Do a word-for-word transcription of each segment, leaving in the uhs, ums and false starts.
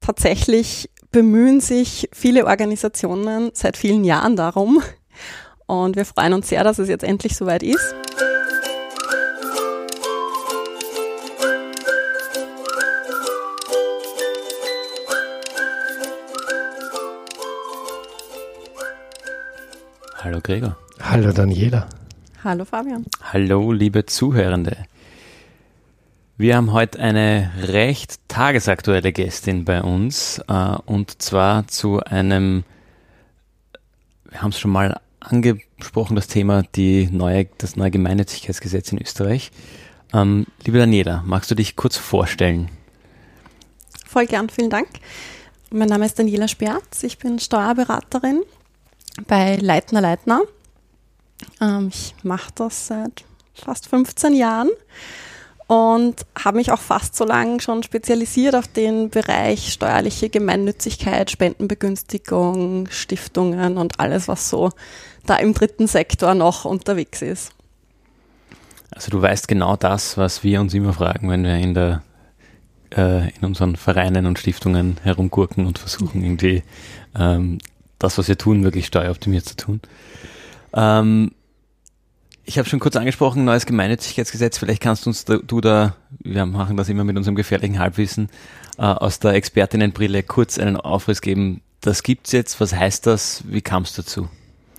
tatsächlich bemühen sich viele Organisationen seit vielen Jahren darum und wir freuen uns sehr, dass es jetzt endlich soweit ist. Hallo Gregor. Hallo Daniela. Hallo Fabian. Hallo liebe Zuhörende. Wir haben heute eine recht tagesaktuelle Gästin bei uns äh, und zwar zu einem, wir haben es schon mal angesprochen, das Thema die neue, das neue Gemeinnützigkeitsgesetz in Österreich. Ähm, liebe Daniela, magst du dich kurz vorstellen? Voll gern, vielen Dank. Mein Name ist Daniela Sperz, ich bin Steuerberaterin bei Leitner Leitner. Ähm, ich mache das seit fast fünfzehn Jahren und habe mich auch fast so lange schon spezialisiert auf den Bereich steuerliche Gemeinnützigkeit, Spendenbegünstigung, Stiftungen und alles, was so da im dritten Sektor noch unterwegs ist. Also du weißt genau das, was wir uns immer fragen, wenn wir in der äh, in unseren Vereinen und Stiftungen herumgurken und versuchen irgendwie ähm, das, was wir tun, wirklich steueroptimiert zu tun. Ähm, ich habe schon kurz angesprochen, neues Gemeinnützigkeitsgesetz. Vielleicht kannst du uns da, du da, wir machen das immer mit unserem gefährlichen Halbwissen, äh, aus der Expertinnenbrille kurz einen Aufriss geben. Das gibt's jetzt. Was heißt das? Wie kam es dazu?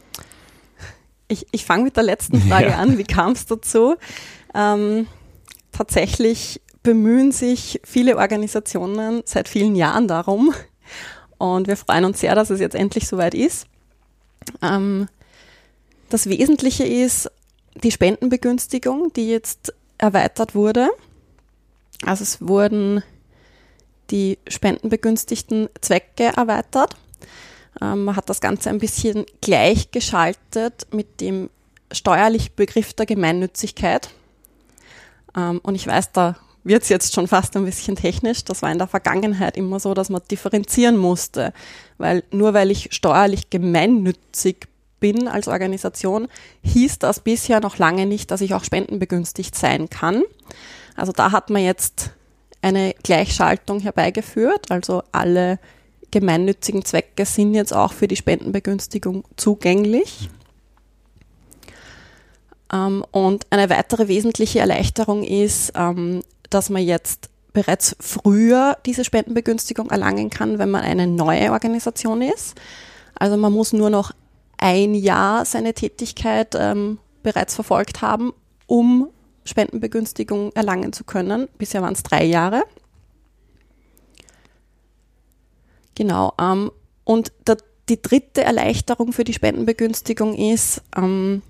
Ich, ich fange mit der letzten Frage ja. an. Wie kam es dazu? Ähm, tatsächlich bemühen sich viele Organisationen seit vielen Jahren darum. Und wir freuen uns sehr, dass es jetzt endlich soweit ist. Ähm, das Wesentliche ist die Spendenbegünstigung, die jetzt erweitert wurde. Also es wurden die spendenbegünstigten Zwecke erweitert. Ähm, man hat das Ganze ein bisschen gleichgeschaltet mit dem steuerlichen Begriff der Gemeinnützigkeit. Ähm, und ich weiß, da wird es jetzt schon fast ein bisschen technisch. Das war in der Vergangenheit immer so, dass man differenzieren musste, weil nur weil ich steuerlich gemeinnützig bin als Organisation, hieß das bisher noch lange nicht, dass ich auch spendenbegünstigt sein kann. Also da hat man jetzt eine Gleichschaltung herbeigeführt, also alle gemeinnützigen Zwecke sind jetzt auch für die Spendenbegünstigung zugänglich. Ähm, und eine weitere wesentliche Erleichterung ist, ähm, dass man jetzt bereits früher diese Spendenbegünstigung erlangen kann, wenn man eine neue Organisation ist. Also man muss nur noch ein Jahr seine Tätigkeit ähm, bereits verfolgt haben, um Spendenbegünstigung erlangen zu können. Bisher waren es drei Jahre. Genau. Ähm, und der, die dritte Erleichterung für die Spendenbegünstigung ist, ähm,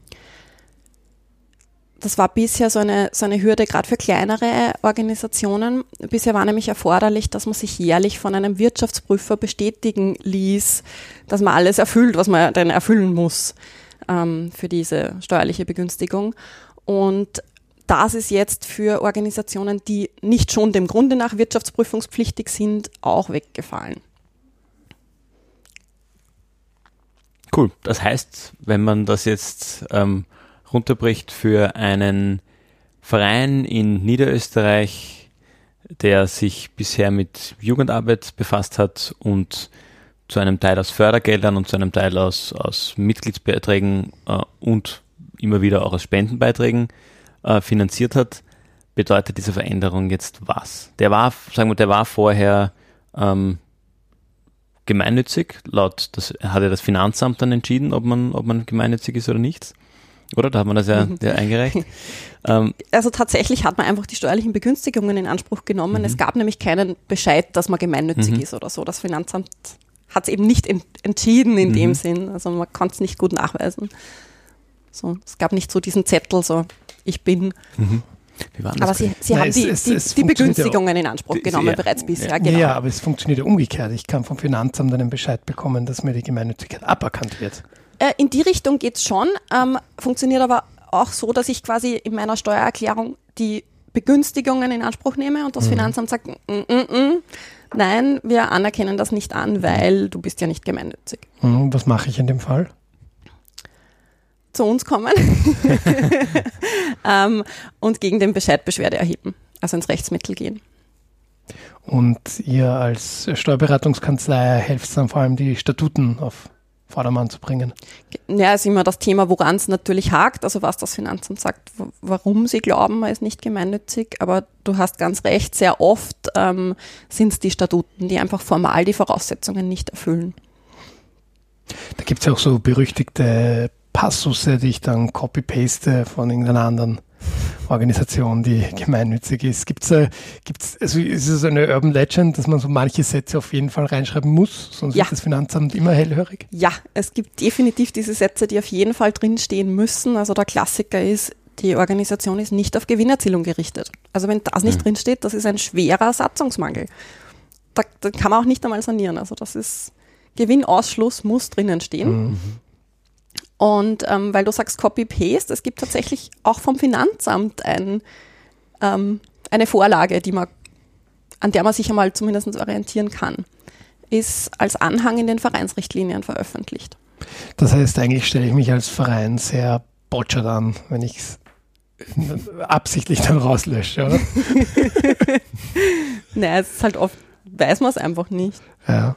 das war bisher so eine, so eine Hürde, gerade für kleinere Organisationen. Bisher war nämlich erforderlich, dass man sich jährlich von einem Wirtschaftsprüfer bestätigen ließ, dass man alles erfüllt, was man denn erfüllen muss ähm, für diese steuerliche Begünstigung. Und das ist jetzt für Organisationen, die nicht schon dem Grunde nach wirtschaftsprüfungspflichtig sind, auch weggefallen. Cool. Das heißt, wenn man das jetzt ähm, runterbricht für einen Verein in Niederösterreich, der sich bisher mit Jugendarbeit befasst hat und zu einem Teil aus Fördergeldern und zu einem Teil aus, aus Mitgliedsbeiträgen äh, und immer wieder auch aus Spendenbeiträgen äh, finanziert hat, bedeutet diese Veränderung jetzt was? Der war, sagen wir, der war vorher ähm, gemeinnützig, laut, das hat ja das Finanzamt dann entschieden, ob man, ob man gemeinnützig ist oder nicht. Oder? Da hat man das ja, ja eingereicht. Ähm, also tatsächlich hat man einfach die steuerlichen Begünstigungen in Anspruch genommen. Mhm. Es gab nämlich keinen Bescheid, dass man gemeinnützig mhm. ist oder so. Das Finanzamt hat es eben nicht ent- entschieden in mhm. dem Sinn. Also man konnte es nicht gut nachweisen. So, es gab nicht so diesen Zettel, so ich bin. Mhm. Wie war das? Aber sie, sie Nein, haben es, die, es, die, es die Begünstigungen in Anspruch genommen, ja. bereits bisher. Ja, Genau. ja, aber es funktioniert ja umgekehrt. Ich kann vom Finanzamt einen Bescheid bekommen, dass mir die Gemeinnützigkeit aberkannt wird. In die Richtung geht es schon, ähm, funktioniert aber auch so, dass ich quasi in meiner Steuererklärung die Begünstigungen in Anspruch nehme und das mhm. Finanzamt sagt, mm, mm, mm, nein, wir anerkennen das nicht an, weil du bist ja nicht gemeinnützig. Mhm, was mache ich in dem Fall? Zu uns kommen ähm, und gegen den Bescheid Beschwerde erheben, also ins Rechtsmittel gehen. Und ihr als Steuerberatungskanzlei helft dann vor allem, die Statuten auf Vordermann zu bringen. Ja, ist immer das Thema, woran es natürlich hakt, also was das Finanzamt sagt, w- warum sie glauben, man ist nicht gemeinnützig, aber du hast ganz recht, sehr oft ähm, sind es die Statuten, die einfach formal die Voraussetzungen nicht erfüllen. Da gibt es ja auch so berüchtigte Passusse, die ich dann copy-paste von irgendeiner anderen Organisation, die gemeinnützig ist. Gibt's, äh, gibt's, also ist es eine Urban Legend, dass man so manche Sätze auf jeden Fall reinschreiben muss, sonst Ja. wird das Finanzamt immer hellhörig? Ja, es gibt definitiv diese Sätze, die auf jeden Fall drinstehen müssen. Also der Klassiker ist, die Organisation ist nicht auf Gewinnerzielung gerichtet. Also wenn das nicht Mhm. drinsteht, das ist ein schwerer Satzungsmangel. Da, da kann man auch nicht einmal sanieren. Also das ist, Gewinnausschluss muss drinnen stehen. Mhm. Und ähm, weil du sagst Copy-Paste, es gibt tatsächlich auch vom Finanzamt ein, ähm, eine Vorlage, die man, an der man sich einmal zumindest orientieren kann, ist als Anhang in den Vereinsrichtlinien veröffentlicht. Das heißt, eigentlich stelle ich mich als Verein sehr botschert an, wenn ich es absichtlich dann rauslösche, oder? Naja, es ist halt oft, weiß man es einfach nicht. Ja.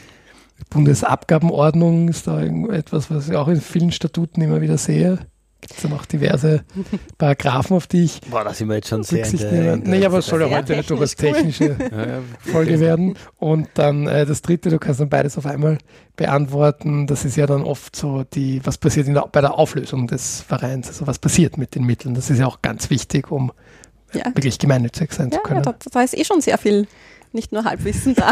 Bundesabgabenordnung ist da etwas, was ich auch in vielen Statuten immer wieder sehe. Gibt es dann auch diverse Paragraphen, auf die ich Boah, da sind wir jetzt schon sehr in Rücksicht der, nehme. in der Nee, aber es soll ja Sehr heute eine durchaus technisch, technische Ja, ja. Folge werden. Und dann äh, das dritte, du kannst dann beides auf einmal beantworten. Das ist ja dann oft so, die, was passiert in der, bei der Auflösung des Vereins, also was passiert mit den Mitteln. Das ist ja auch ganz wichtig, um Ja, wirklich gemeinnützig sein ja, zu können. da, da ist eh schon sehr viel, nicht nur Halbwissen da.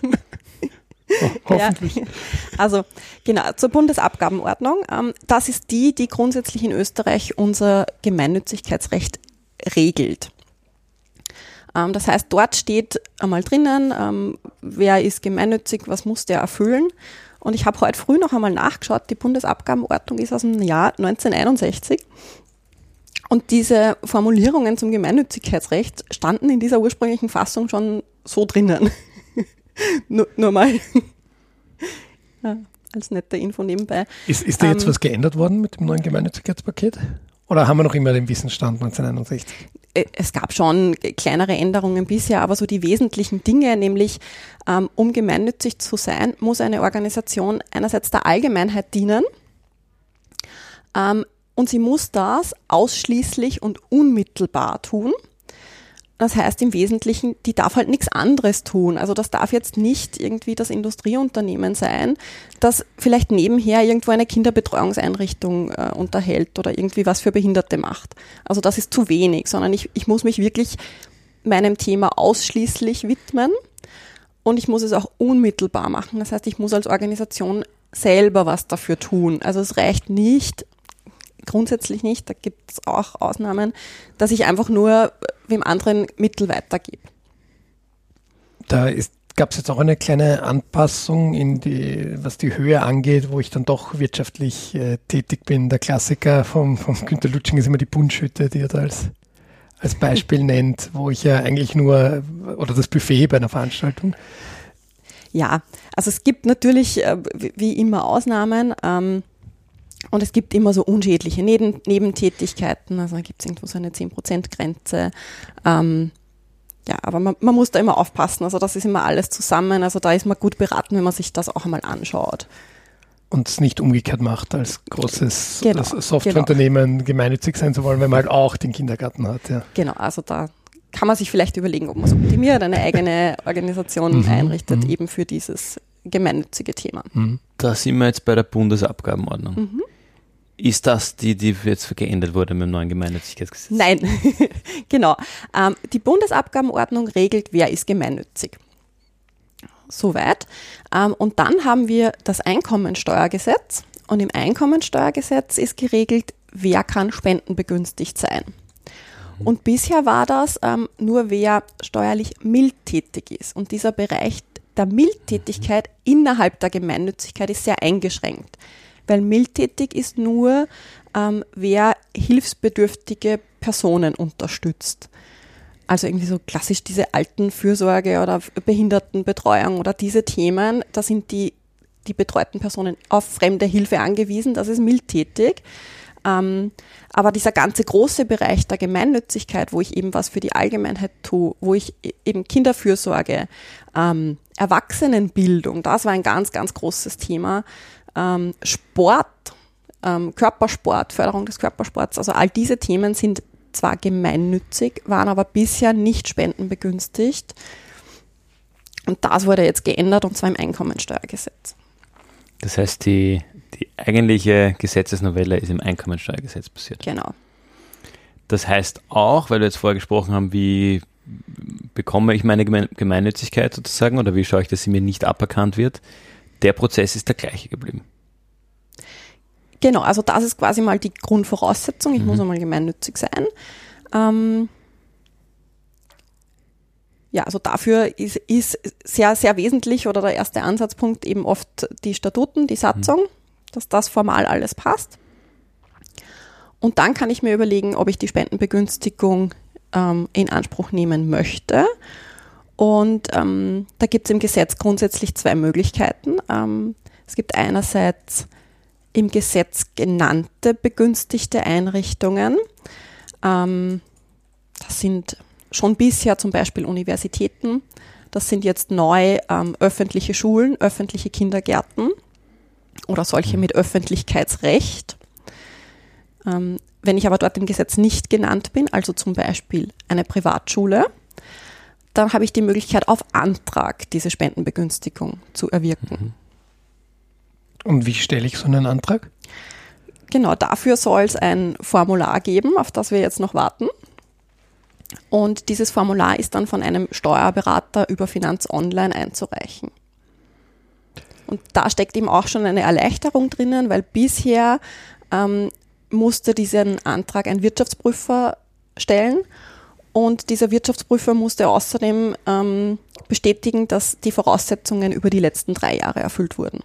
Ho hoffentlich. Ja. Also genau, zur Bundesabgabenordnung. Ähm, das ist die, die grundsätzlich in Österreich unser Gemeinnützigkeitsrecht regelt. Ähm, das heißt, dort steht einmal drinnen, ähm, wer ist gemeinnützig, was muss der erfüllen. Und ich habe heute früh noch einmal nachgeschaut, die Bundesabgabenordnung ist aus dem Jahr neunzehnhunderteinundsechzig. Und diese Formulierungen zum Gemeinnützigkeitsrecht standen in dieser ursprünglichen Fassung schon so drinnen. nur, nur mal ja, als nette Info nebenbei. Ist, ist da jetzt Ähm, was geändert worden mit dem neuen Gemeinnützigkeitspaket? Oder haben wir noch immer den Wissensstand neunzehnhunderteinundsechzig? Äh, Es gab schon kleinere Änderungen bisher, aber so die wesentlichen Dinge, nämlich ähm, um gemeinnützig zu sein, muss eine Organisation einerseits der Allgemeinheit dienen ähm, und sie muss das ausschließlich und unmittelbar tun. Das heißt im Wesentlichen, die darf halt nichts anderes tun. Also das darf jetzt nicht irgendwie das Industrieunternehmen sein, das vielleicht nebenher irgendwo eine Kinderbetreuungseinrichtung äh, unterhält oder irgendwie was für Behinderte macht. Also das ist zu wenig, sondern ich, ich muss mich wirklich meinem Thema ausschließlich widmen und ich muss es auch unmittelbar machen. Das heißt, ich muss als Organisation selber was dafür tun. Also es reicht nicht, grundsätzlich nicht, da gibt es auch Ausnahmen, dass ich einfach nur wem anderen Mittel weitergebe. Da gab es jetzt auch eine kleine Anpassung, in die, was die Höhe angeht, wo ich dann doch wirtschaftlich äh, tätig bin. Der Klassiker vom, vom Günter Lutsching ist immer die Bunschütte, die er da als, als Beispiel nennt, wo ich ja eigentlich nur, oder das Buffet bei einer Veranstaltung. Ja, also es gibt natürlich äh, wie immer Ausnahmen, ähm, und es gibt immer so unschädliche Neben Nebentätigkeiten, also da gibt es irgendwo so eine zehn Prozent Grenze. Ähm, ja, aber man, man muss da immer aufpassen, also das ist immer alles zusammen, also da ist man gut beraten, wenn man sich das auch einmal anschaut. Und es nicht umgekehrt macht, als großes Genau, als Softwareunternehmen gemeinnützig sein zu wollen, wenn man halt auch den Kindergarten hat. Ja. Genau, also da kann man sich vielleicht überlegen, ob man es optimiert, eine eigene Organisation Mhm, einrichtet, mhm. eben für dieses gemeinnützige Thema. Mhm. Da sind wir jetzt bei der Bundesabgabenordnung. Mhm. Ist das die, die jetzt geändert wurde mit dem neuen Gemeinnützigkeitsgesetz? Nein, genau. Ähm, die Bundesabgabenordnung regelt, wer ist gemeinnützig. Soweit. Ähm, und dann haben wir das Einkommensteuergesetz. Und im Einkommensteuergesetz ist geregelt, wer kann spendenbegünstigt sein. Und bisher war das ähm, nur, wer steuerlich mildtätig ist. Und dieser Bereich der Mildtätigkeit innerhalb der Gemeinnützigkeit ist sehr eingeschränkt. Weil mildtätig ist nur, ähm, wer hilfsbedürftige Personen unterstützt. Also irgendwie so klassisch diese Altenfürsorge oder Behindertenbetreuung oder diese Themen, da sind die, die betreuten Personen auf fremde Hilfe angewiesen, das ist mildtätig. Ähm, aber dieser ganze große Bereich der Gemeinnützigkeit, wo ich eben was für die Allgemeinheit tue, wo ich eben Kinderfürsorge, ähm, Erwachsenenbildung, das war ein ganz, ganz großes Thema. Ähm, Sport, ähm, Körpersport, Förderung des Körpersports, also all diese Themen sind zwar gemeinnützig, waren aber bisher nicht spendenbegünstigt. Und das wurde jetzt geändert, und zwar im Einkommensteuergesetz. Das heißt, die, die eigentliche Gesetzesnovelle ist im Einkommensteuergesetz passiert. Genau. Das heißt auch, weil wir jetzt vorher gesprochen haben, wie bekomme ich meine Gemeinnützigkeit sozusagen oder wie schaue ich, dass sie mir nicht aberkannt wird, der Prozess ist der gleiche geblieben. Genau, also das ist quasi mal die Grundvoraussetzung. Ich Mhm. muss einmal gemeinnützig sein. Ähm, ja, also dafür ist, ist sehr, sehr wesentlich oder der erste Ansatzpunkt eben oft die Statuten, die Satzung, mhm. dass das formal alles passt. Und dann kann ich mir überlegen, ob ich die Spendenbegünstigung ähm, in Anspruch nehmen möchte. Und ähm, da gibt es im Gesetz grundsätzlich zwei Möglichkeiten. Ähm, es gibt einerseits im Gesetz genannte begünstigte Einrichtungen. Ähm, das sind schon bisher zum Beispiel Universitäten. Das sind jetzt neu ähm, öffentliche Schulen, öffentliche Kindergärten oder solche mit Öffentlichkeitsrecht. Ähm, wenn ich aber dort im Gesetz nicht genannt bin, also zum Beispiel eine Privatschule, dann habe ich die Möglichkeit, auf Antrag diese Spendenbegünstigung zu erwirken. Und wie stelle ich so einen Antrag? Genau, dafür soll es ein Formular geben, auf das wir jetzt noch warten. Und dieses Formular ist dann von einem Steuerberater über Finanz Online einzureichen. Und da steckt eben auch schon eine Erleichterung drinnen, weil bisher ähm, musste diesen Antrag ein Wirtschaftsprüfer stellen. Und dieser Wirtschaftsprüfer musste außerdem ähm, bestätigen, dass die Voraussetzungen über die letzten drei Jahre erfüllt wurden.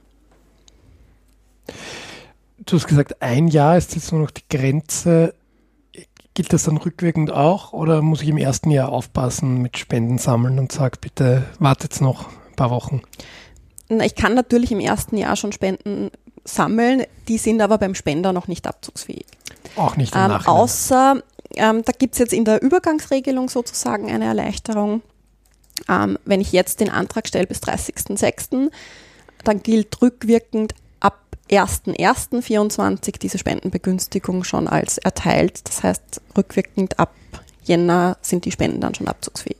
Du hast gesagt, ein Jahr ist jetzt nur noch die Grenze. Gilt das dann rückwirkend auch oder muss ich im ersten Jahr aufpassen mit Spenden sammeln und sage, bitte wartet noch ein paar Wochen? Na, ich kann natürlich im ersten Jahr schon Spenden sammeln, die sind aber beim Spender noch nicht abzugsfähig. Auch nicht im ähm, Nachhinein? Außer, ähm, da gibt es jetzt in der Übergangsregelung sozusagen eine Erleichterung. Ähm, wenn ich jetzt den Antrag stelle bis dreißigsten sechsten, dann gilt rückwirkend ab ersten ersten vierundzwanzig diese Spendenbegünstigung schon als erteilt. Das heißt, rückwirkend ab Jänner sind die Spenden dann schon abzugsfähig.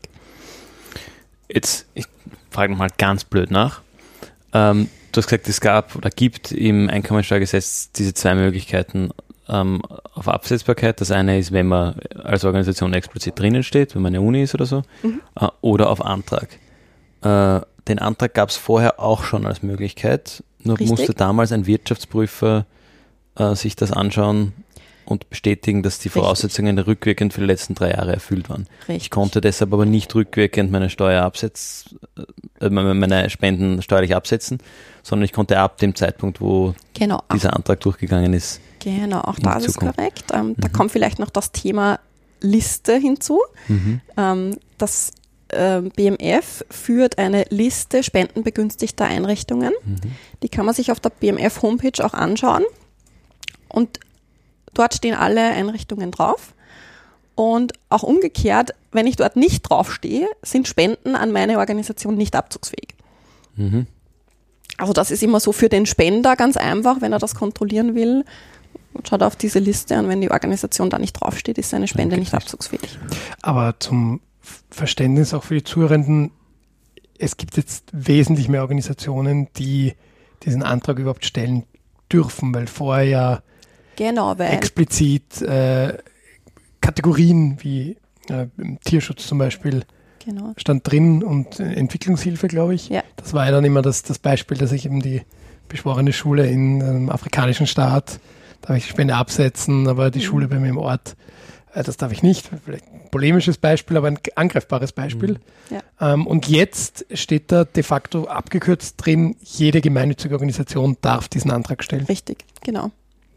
Jetzt, ich frage nochmal ganz blöd nach. Ähm, du hast gesagt, es gab oder gibt im Einkommensteuergesetz diese zwei Möglichkeiten ähm, auf Absetzbarkeit. Das eine ist, wenn man als Organisation explizit drinnen steht, wenn man eine Uni ist oder so, mhm. äh, oder auf Antrag. Äh, den Antrag gab es vorher auch schon als Möglichkeit, nur Richtig. musste damals ein Wirtschaftsprüfer äh, sich das anschauen und bestätigen, dass die Voraussetzungen Richtig. rückwirkend für die letzten drei Jahre erfüllt waren. Richtig. Ich konnte deshalb aber nicht rückwirkend meine Steuer absetzen, äh, meine Spenden steuerlich absetzen, sondern ich konnte ab dem Zeitpunkt, wo genau. dieser Antrag durchgegangen ist. Genau, auch das ist korrekt. Ähm, mhm. Da kommt vielleicht noch das Thema Liste hinzu. Mhm. Ähm, das äh, B M F führt eine Liste spendenbegünstigter Einrichtungen. Mhm. Die kann man sich auf der B M F-Homepage auch anschauen. Und dort stehen alle Einrichtungen drauf. Und auch umgekehrt, wenn ich dort nicht draufstehe, sind Spenden an meine Organisation nicht abzugsfähig. Mhm. Also das ist immer so für den Spender ganz einfach, wenn er das kontrollieren will. Schaut auf diese Liste und wenn die Organisation da nicht draufsteht, ist seine Spende nicht abzugsfähig. Aber zum Verständnis auch für die Zuhörenden, es gibt jetzt wesentlich mehr Organisationen, die diesen Antrag überhaupt stellen dürfen, weil vorher ja Genau, weil explizit äh, Kategorien wie äh, Tierschutz zum Beispiel genau. stand drin und äh, Entwicklungshilfe, glaube ich. Ja. Das war ja dann immer das, das Beispiel, dass ich eben die beschworene Schule in einem afrikanischen Staat, darf ich Spende absetzen, aber die mhm. Schule bei mir im Ort, äh, das darf ich nicht. Vielleicht ein polemisches Beispiel, aber ein angreifbares Beispiel. Mhm. Ja. Ähm, und jetzt steht da de facto abgekürzt drin, jede gemeinnützige Organisation darf diesen Antrag stellen. Richtig, genau.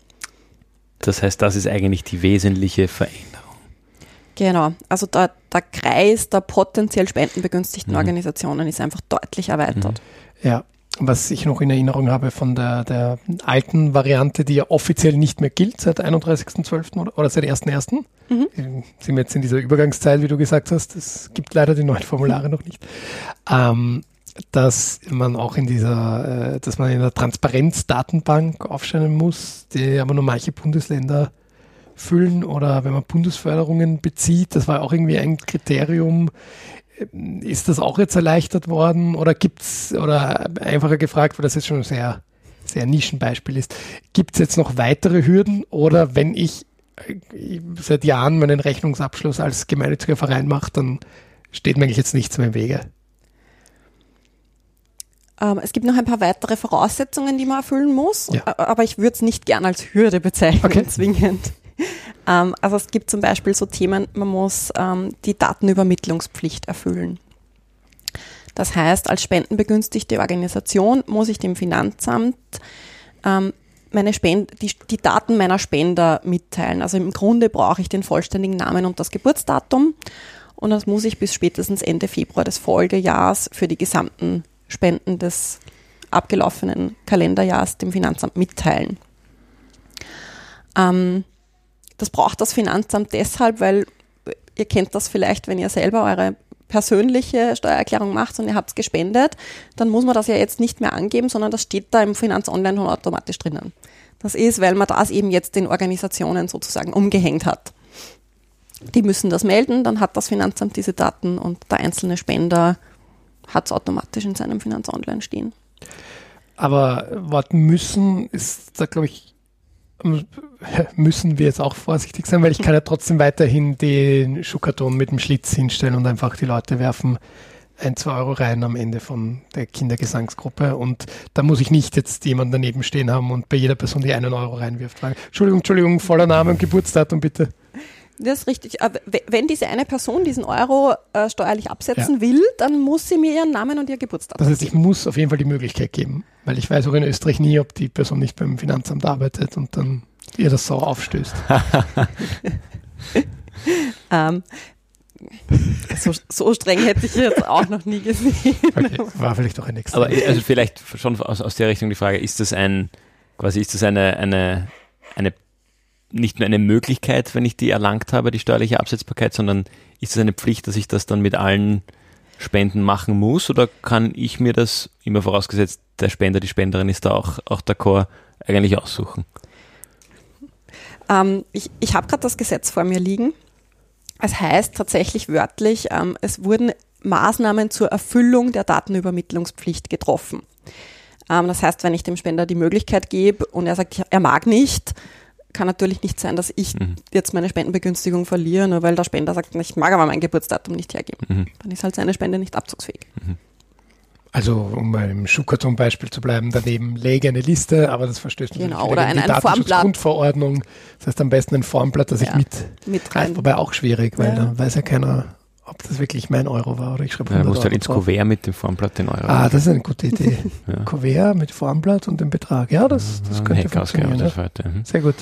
Das heißt, das ist eigentlich die wesentliche Veränderung. Genau, also der, der Kreis der potenziell spendenbegünstigten mhm. Organisationen ist einfach deutlich erweitert. Mhm. Ja, was ich noch in Erinnerung habe von der, der alten Variante, die ja offiziell nicht mehr gilt, seit einunddreißigsten zwölften oder, oder seit ersten ersten Mhm. Sind wir jetzt in dieser Übergangszeit, wie du gesagt hast, es gibt leider die neuen Formulare noch nicht, ähm, dass man auch in dieser, äh, dass man in der Transparenzdatenbank aufscheinen muss, die aber nur manche Bundesländer füllen, oder wenn man Bundesförderungen bezieht, das war auch irgendwie ein Kriterium. Ist das auch jetzt erleichtert worden, oder gibt's, oder einfacher gefragt, weil das jetzt schon ein sehr, sehr Nischenbeispiel ist, gibt es jetzt noch weitere Hürden, oder wenn ich seit Jahren meinen Rechnungsabschluss als gemeinnütziger Verein mache, dann steht mir eigentlich jetzt nichts mehr im Wege? Ähm, es gibt noch ein paar weitere Voraussetzungen, die man erfüllen muss, ja. aber ich würde es nicht gern als Hürde bezeichnen, okay. zwingend. Ähm, also es gibt zum Beispiel so Themen, man muss ähm, die Datenübermittlungspflicht erfüllen. Das heißt, als spendenbegünstigte Organisation muss ich dem Finanzamt ähm, meine Spend- die, die Daten meiner Spender mitteilen. Also im Grunde brauche ich den vollständigen Namen und das Geburtsdatum, und das muss ich bis spätestens Ende Februar des Folgejahrs für die gesamten Spenden des abgelaufenen Kalenderjahrs dem Finanzamt mitteilen. Ähm, das braucht das Finanzamt deshalb, weil ihr kennt das vielleicht, wenn ihr selber eure persönliche Steuererklärung macht und ihr habt es gespendet, dann muss man das ja jetzt nicht mehr angeben, sondern das steht da im Finanzonline automatisch drinnen. Das ist, weil man das eben jetzt den Organisationen sozusagen umgehängt hat. Die müssen das melden, dann hat das Finanzamt diese Daten und der einzelne Spender hat es automatisch in seinem Finanzonline stehen. Aber Wort müssen ist da, glaube ich, müssen wir jetzt auch vorsichtig sein, weil ich kann ja trotzdem weiterhin den Schuhkarton mit dem Schlitz hinstellen und einfach die Leute werfen ein, zwei Euro rein am Ende von der Kindergesangsgruppe, und da muss ich nicht jetzt jemanden daneben stehen haben und bei jeder Person, die einen Euro reinwirft, fragen, Entschuldigung, Entschuldigung, voller Name und Geburtsdatum bitte. Das ist richtig. Aber wenn diese eine Person diesen Euro äh, steuerlich absetzen ja. will, dann muss sie mir ihren Namen und ihr Geburtsdatum geben. Das heißt, ich muss auf jeden Fall die Möglichkeit geben, weil ich weiß auch in Österreich nie, ob die Person nicht beim Finanzamt arbeitet und dann ihr das sauer aufstößt. ähm, so, so streng hätte ich jetzt auch noch nie gesehen. Okay, war vielleicht auch ein extra. Aber also vielleicht schon aus, aus der Richtung die Frage, ist das ein, quasi ist das eine, eine, eine nicht nur eine Möglichkeit, wenn ich die erlangt habe, die steuerliche Absetzbarkeit, sondern ist es eine Pflicht, dass ich das dann mit allen Spenden machen muss, oder kann ich mir das, immer vorausgesetzt, der Spender, die Spenderin ist da auch, auch d'accord, eigentlich aussuchen? Ähm, ich ich habe gerade das Gesetz vor mir liegen. Es heißt tatsächlich wörtlich, ähm, es wurden Maßnahmen zur Erfüllung der Datenübermittlungspflicht getroffen. Ähm, das heißt, wenn ich dem Spender die Möglichkeit gebe und er sagt, er mag nicht, kann natürlich nicht sein, dass ich mhm. jetzt meine Spendenbegünstigung verliere, nur weil der Spender sagt, ich mag aber mein Geburtsdatum nicht hergeben. Mhm. Dann ist halt seine Spende nicht abzugsfähig. Mhm. Also, um beim Schuhkarton-Beispiel zu bleiben, daneben läge eine Liste, aber das verstößt natürlich genau, oder gegen ein, die ein Formblatt. Grundverordnung. Das heißt am besten ein Formblatt, das ja, ich mit, mit rein. Wobei auch schwierig, weil ja. dann weiß ja keiner, ob das wirklich mein Euro war oder ich schreibe hundert Euro. Ja, musst Euro halt ins Kuvert mit dem Formblatt den Euro. Ah, das ist eine gute Idee. ja. Kuvert mit Formblatt und dem Betrag. Ja, das, das ja, könnte funktionieren. Das heute. Mhm. Sehr gut.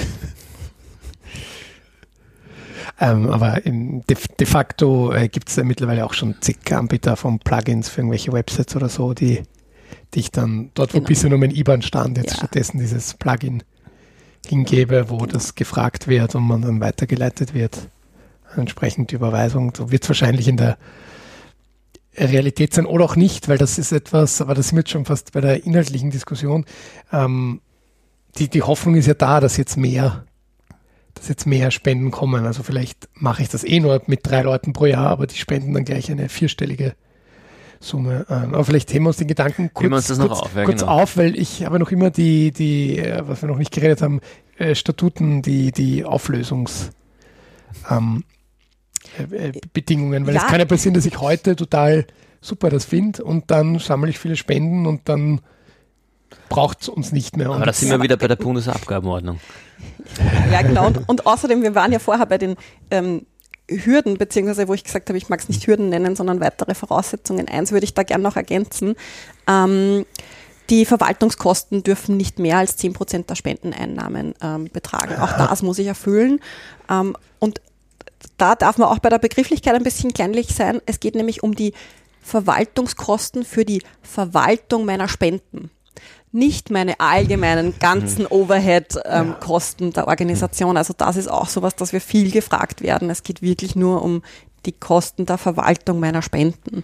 Ähm, aber in de, de facto äh, gibt es ja mittlerweile auch schon zig Anbieter von Plugins für irgendwelche Websites oder so, die, die ich dann dort, wo genau. bisher nur mein I B A N stand, jetzt ja. stattdessen dieses Plugin hingebe, wo genau. das gefragt wird und man dann weitergeleitet wird. Entsprechend die Überweisung. So wird es wahrscheinlich in der Realität sein oder auch nicht, weil das ist etwas, aber das sind wir jetzt schon fast bei der inhaltlichen Diskussion. Ähm, die, die Hoffnung ist ja da, dass jetzt mehr dass jetzt mehr Spenden kommen. Also vielleicht mache ich das eh nur mit drei Leuten pro Jahr, aber die spenden dann gleich eine vierstellige Summe. Aber vielleicht heben wir uns den Gedanken kurz, wir uns das noch kurz, auf, ja, kurz genau. auf, weil ich habe noch immer die, die, was wir noch nicht geredet haben, äh, Statuten, die, die Auflösungs ähm, äh, Bedingungen, weil ja. es kann ja passieren, dass ich heute total super das finde und dann sammle ich viele Spenden und dann braucht es uns nicht mehr. Aber da sind wir wieder bei der Bundesabgabenordnung. Ja, genau. Und, und außerdem, wir waren ja vorher bei den ähm, Hürden, beziehungsweise wo ich gesagt habe, ich mag es nicht Hürden nennen, sondern weitere Voraussetzungen. Eins würde ich da gerne noch ergänzen. Ähm, die Verwaltungskosten dürfen nicht mehr als zehn Prozent der Spendeneinnahmen ähm, betragen. Auch das muss ich erfüllen. Ähm, und da darf man auch bei der Begrifflichkeit ein bisschen kleinlich sein. Es geht nämlich um die Verwaltungskosten für die Verwaltung meiner Spenden. Nicht meine allgemeinen ganzen Overhead-Kosten ähm, der Organisation. Also das ist auch sowas, dass wir viel gefragt werden. Es geht wirklich nur um die Kosten der Verwaltung meiner Spenden.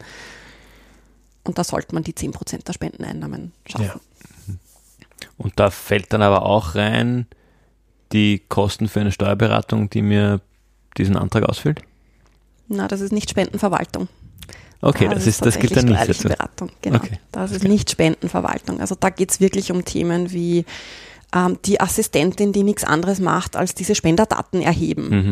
Und da sollte man die zehn Prozent der Spendeneinnahmen schaffen. Ja. Und da fällt dann aber auch rein die Kosten für eine Steuerberatung, die mir diesen Antrag ausfüllt? Na, das ist nicht Spendenverwaltung. Okay, das, das ist, das gilt dann nicht dazu. Beratung. Genau, okay. Das ist nicht Spendenverwaltung. Also da geht es wirklich um Themen wie ähm, die Assistentin, die nichts anderes macht, als diese Spenderdaten erheben. Mhm.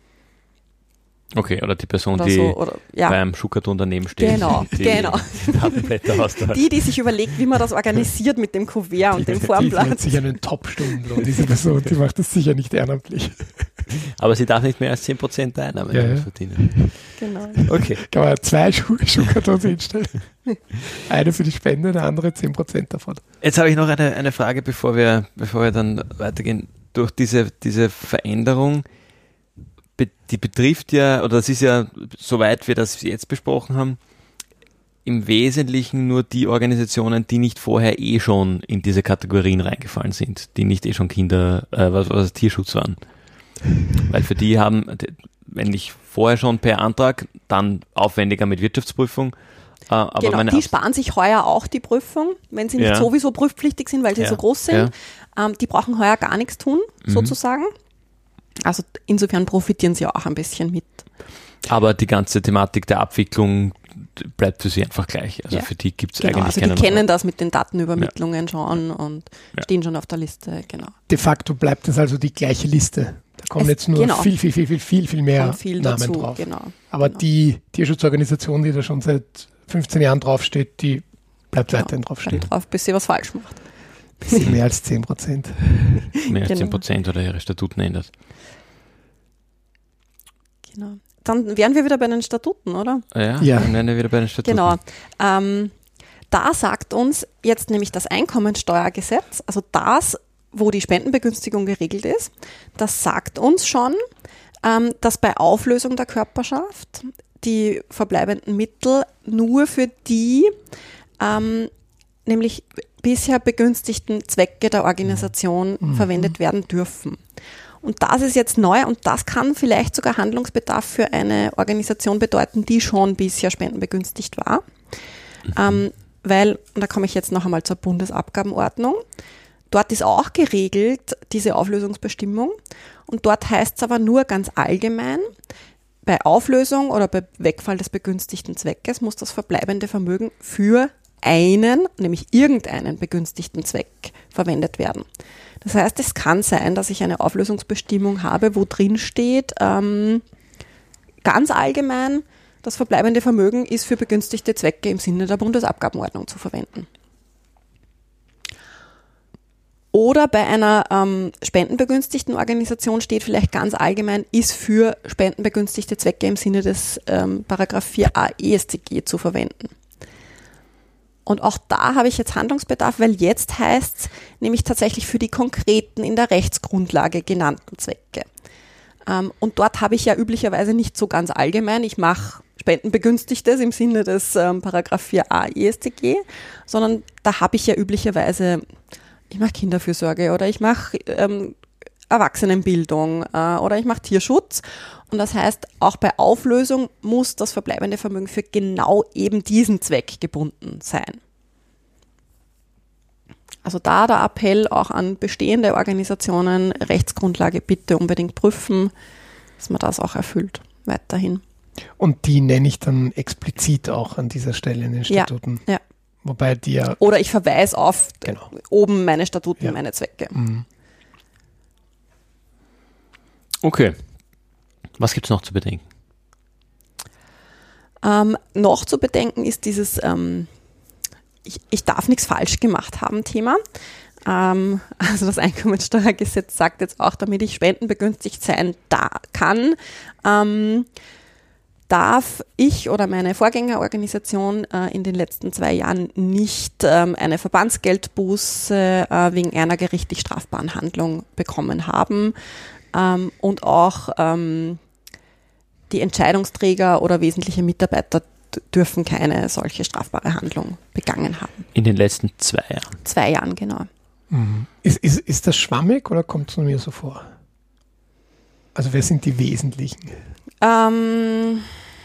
Okay, oder die Person, oder die so, oder, ja. beim Schuhkarton daneben steht. Genau, die, genau. Die Datenblätter austaucht. Die, die sich überlegt, wie man das organisiert mit dem Kuvert und dem Formblatt. Die nennt sich einen Top-Stundenlohn, diese Person, die macht das sicher nicht ehrenamtlich. Aber sie darf nicht mehr als zehn Prozent der Einnahmen ja, ja. verdienen. Genau. Okay. Kann man zwei Schuh Schuhkartons hinstellen. Eine für die Spende, eine andere zehn Prozent davon. Jetzt habe ich noch eine, eine Frage, bevor wir, bevor wir dann weitergehen. Durch diese, diese Veränderung, die betrifft ja, oder das ist ja, soweit wir das jetzt besprochen haben, im Wesentlichen nur die Organisationen, die nicht vorher eh schon in diese Kategorien reingefallen sind, die nicht eh schon Kinder, äh, was, was Tierschutz waren. Weil für die haben, wenn ich vorher schon per Antrag, dann aufwendiger mit Wirtschaftsprüfung. Äh, aber genau, meine die Abs- sparen sich heuer auch die Prüfung, wenn sie nicht Ja. sowieso prüfpflichtig sind, weil sie Ja. so groß sind. Ja. Ähm, die brauchen heuer gar nichts tun, Mhm. sozusagen. Also insofern profitieren sie auch ein bisschen mit. Aber die ganze Thematik der Abwicklung bleibt für sie einfach gleich. Also Ja. für die gibt es Genau, eigentlich also die keinen kennen das mit den Datenübermittlungen schon und Ja. stehen schon auf der Liste, genau. De facto bleibt es also die gleiche Liste. Da kommen Es- jetzt nur genau. viel, viel, viel, viel, viel, viel mehr Kommt viel Namen dazu, drauf. genau. Aber genau. die Tierschutzorganisation, die da schon seit fünfzehn Jahren draufsteht, die bleibt Genau, weiterhin draufstehen. bleibt drauf, bis sie was falsch macht. Bisschen mehr als zehn Prozent. mehr als Genau. zehn Prozent oder ihre Statuten ändert. Genau. Dann wären wir wieder bei den Statuten, oder? Ja, Ja. dann werden wir wieder bei den Statuten. Genau. Ähm, da sagt uns jetzt nämlich das Einkommensteuergesetz, also das, wo die Spendenbegünstigung geregelt ist, das sagt uns schon, ähm, dass bei Auflösung der Körperschaft die verbleibenden Mittel nur für die ähm, nämlich bisher begünstigten Zwecke der Organisation Mhm. verwendet werden dürfen. Und das ist jetzt neu und das kann vielleicht sogar Handlungsbedarf für eine Organisation bedeuten, die schon bisher spendenbegünstigt war. Mhm. Ähm, weil, und da komme ich jetzt noch einmal zur Bundesabgabenordnung, dort ist auch geregelt diese Auflösungsbestimmung und dort heißt es aber nur ganz allgemein, bei Auflösung oder bei Wegfall des begünstigten Zweckes muss das verbleibende Vermögen für einen, nämlich irgendeinen begünstigten Zweck verwendet werden. Das heißt, es kann sein, dass ich eine Auflösungsbestimmung habe, wo drin steht, ähm, ganz allgemein, das verbleibende Vermögen ist für begünstigte Zwecke im Sinne der Bundesabgabenordnung zu verwenden. Oder bei einer ähm, spendenbegünstigten Organisation steht vielleicht ganz allgemein, ist für spendenbegünstigte Zwecke im Sinne des ähm, Paragraph vier a E S t G zu verwenden. Und auch da habe ich jetzt Handlungsbedarf, weil jetzt heißt es nämlich tatsächlich für die konkreten in der Rechtsgrundlage genannten Zwecke. Ähm, und dort habe ich ja üblicherweise nicht so ganz allgemein, ich mache Spendenbegünstigtes im Sinne des ähm, Paragraph vier a E S t G, sondern da habe ich ja üblicherweise, ich mache Kinderfürsorge oder ich mache ähm, Erwachsenenbildung äh, oder ich mache Tierschutz. Und das heißt, auch bei Auflösung muss das verbleibende Vermögen für genau eben diesen Zweck gebunden sein. Also da der Appell auch an bestehende Organisationen, Rechtsgrundlage bitte unbedingt prüfen, dass man das auch erfüllt, weiterhin. Und die nenne ich dann explizit auch an dieser Stelle in den Ja, Statuten. ja. Wobei die ja, Oder ich verweise auf Genau. oben meine Statuten, Ja. meine Zwecke. mh, Okay. Was gibt es noch zu bedenken? Ähm, noch zu bedenken ist dieses ähm, ich, ich darf nichts falsch gemacht haben Thema. Ähm, also das Einkommensteuergesetz sagt jetzt auch, damit ich spendenbegünstigt sein da kann, ähm, darf ich oder meine Vorgängerorganisation äh, in den letzten zwei Jahren nicht ähm, eine Verbandsgeldbuße äh, wegen einer gerichtlich strafbaren Handlung bekommen haben ähm, und auch ähm, die Entscheidungsträger oder wesentliche Mitarbeiter dürfen keine solche strafbare Handlung begangen haben. In den letzten zwei Jahren? Zwei Jahren, genau. Mhm. Ist, ist, ist das schwammig oder kommt es mir so vor? Also wer sind die Wesentlichen? Ähm,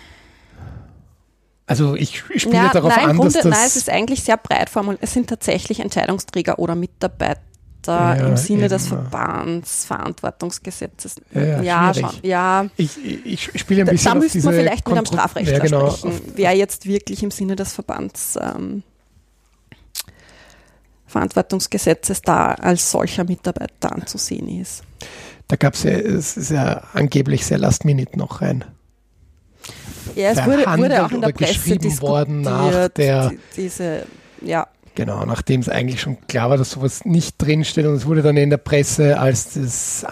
also ich, ich spiele ja, darauf nein, an, Grunde, dass das... Nein, es ist eigentlich sehr breit formuliert. Es sind tatsächlich Entscheidungsträger oder Mitarbeiter Ja, im Sinne eben. des Verbandsverantwortungsgesetzes. Ja, ja, ja, schwierig. schon, ja. Ich, ich, ich spiele ein Da, bisschen da auf müsste diese... man vielleicht mit einem Kontro- Strafrechtler ja, genau, sprechen, auf- wer jetzt wirklich im Sinne des Verbands ähm, Verantwortungsgesetzes da als solcher Mitarbeiter anzusehen ist. Da gab es ja, es ist ja angeblich sehr last minute noch rein. Ja, es wurde, wurde auch in der oder Presse geschrieben diskutiert, worden nach der- die, diese, ja, Genau, nachdem es eigentlich schon klar war, dass sowas nicht drinsteht, und es wurde dann in der Presse als das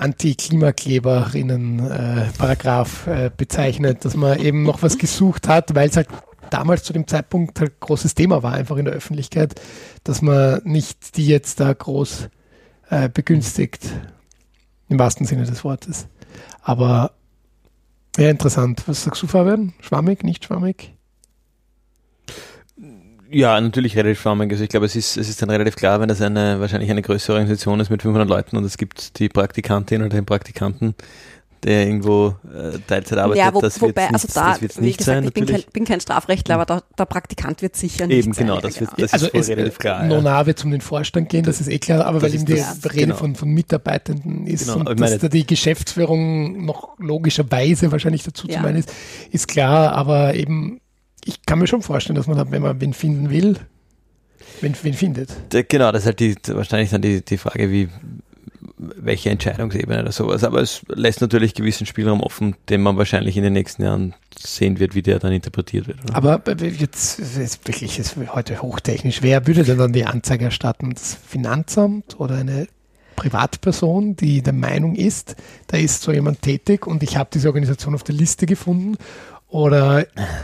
Anti-Klimakleber-Paragraph äh, bezeichnet, dass man eben noch was gesucht hat, weil es halt damals zu dem Zeitpunkt halt großes Thema war, einfach in der Öffentlichkeit, dass man nicht die jetzt da groß äh, begünstigt, im wahrsten Sinne des Wortes. Aber ja, interessant. Was sagst du, Fabian? Schwammig, nicht schwammig? Ja, natürlich relativ schwammig. Also ich glaube, es ist, es ist dann relativ klar, wenn das eine wahrscheinlich eine größere Organisation ist mit fünfhundert Leuten und es gibt die Praktikantin oder den Praktikanten, der irgendwo äh, Teilzeit arbeitet, ja, wo, das wird wobei, nicht, also da, das wird's wie nicht gesagt, sein. ich bin kein, Natürlich. bin kein Strafrechtler, aber der, der Praktikant wird sicher nicht Eben, sein. genau, ja, das wird- genau. das also ist wohl es, relativ klar, Nona wird zum den Vorstand gehen, das ist eh klar, aber Das weil ist eben die das, Rede genau. von, von Mitarbeitenden ist Genau, und ich meine- dass da die Geschäftsführung noch logischerweise wahrscheinlich dazu Ja. zu meinen ist, ist klar, aber eben, ich kann mir schon vorstellen, dass man dann, wenn man wen finden will, wen, wen findet. Da- Genau, das ist halt die, wahrscheinlich dann die, die Frage, wie welche Entscheidungsebene oder sowas. Aber es lässt natürlich gewissen Spielraum offen, den man wahrscheinlich in den nächsten Jahren sehen wird, wie der dann interpretiert wird. Oder? Aber jetzt ist wirklich ist heute hochtechnisch. Wer würde denn dann die Anzeige erstatten? Das Finanzamt oder eine Privatperson, die der Meinung ist, da ist so jemand tätig und ich habe diese Organisation auf der Liste gefunden? Oder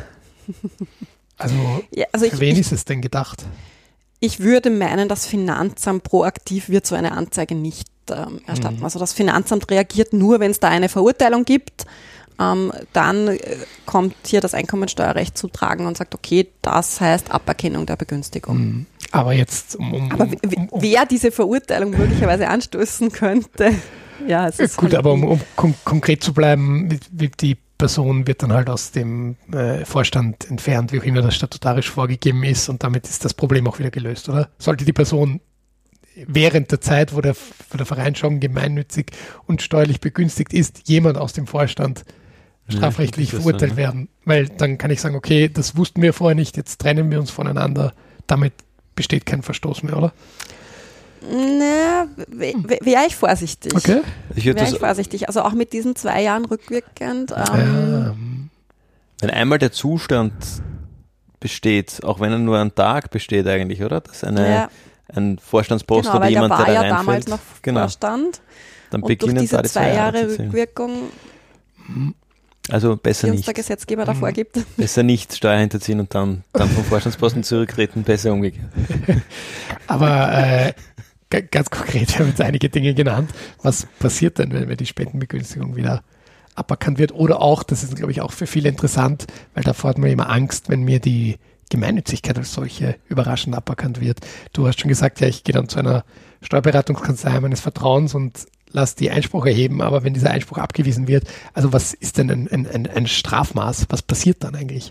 also, Ja, also für ich, wen ich, ist es denn gedacht? ich würde meinen, das Finanzamt proaktiv wird so eine Anzeige nicht ähm, erstatten. Mhm. Also das Finanzamt reagiert nur, wenn es da eine Verurteilung gibt. Ähm, dann äh, kommt hier das Einkommensteuerrecht zu tragen und sagt, okay, das heißt Aberkennung der Begünstigung. Mhm. Aber jetzt um, um, Aber um, w- um, um wer diese Verurteilung möglicherweise anstoßen könnte, ja, es ist gut, halt aber um, wie- um kon konkret zu bleiben, wie- wie die Person wird dann halt aus dem äh, Vorstand entfernt, wie auch immer das statutarisch vorgegeben ist, und damit ist das Problem auch wieder gelöst, oder? Sollte die Person während der Zeit, wo der, wo der Verein schon gemeinnützig und steuerlich begünstigt ist, jemand aus dem Vorstand strafrechtlich Ja, das verurteilt so, ne? werden? Weil dann kann ich sagen, okay, das wussten wir vorher nicht, jetzt trennen wir uns voneinander, damit besteht kein Verstoß mehr, oder? Na, wäre ich vorsichtig. Okay. Ich würde Wäre ich das, vorsichtig. Also auch mit diesen zwei Jahren rückwirkend. Ähm, Ähm, wenn einmal der Zustand besteht, auch wenn er nur einen Tag besteht eigentlich, oder? Dass eine, ja, ein Vorstandspost genau, oder weil der jemand, war der da ja damals reinfällt, noch genau, Vorstand. dann Und durch beginnen diese da die zwei Jahre zu zählen. Rückwirkung, Also besser die uns nicht. der Gesetzgeber da Mhm. vorgibt. Besser nicht Steuer hinterziehen und dann, dann vom Vorstandsposten zurücktreten, besser umgekehrt. Aber äh, g- ganz konkret, wir haben jetzt einige Dinge genannt. Was passiert denn, wenn wir die Spendenbegünstigung wieder aberkannt wird? Oder auch, das ist, glaube ich, auch für viele interessant, weil davor hat man immer Angst, wenn mir die Gemeinnützigkeit als solche überraschend aberkannt wird. Du hast schon gesagt, ja, ich gehe dann zu einer Steuerberatungskanzlei meines Vertrauens und lass die Einspruch erheben, aber wenn dieser Einspruch abgewiesen wird, also was ist denn ein, ein, ein, ein Strafmaß? Was passiert dann eigentlich?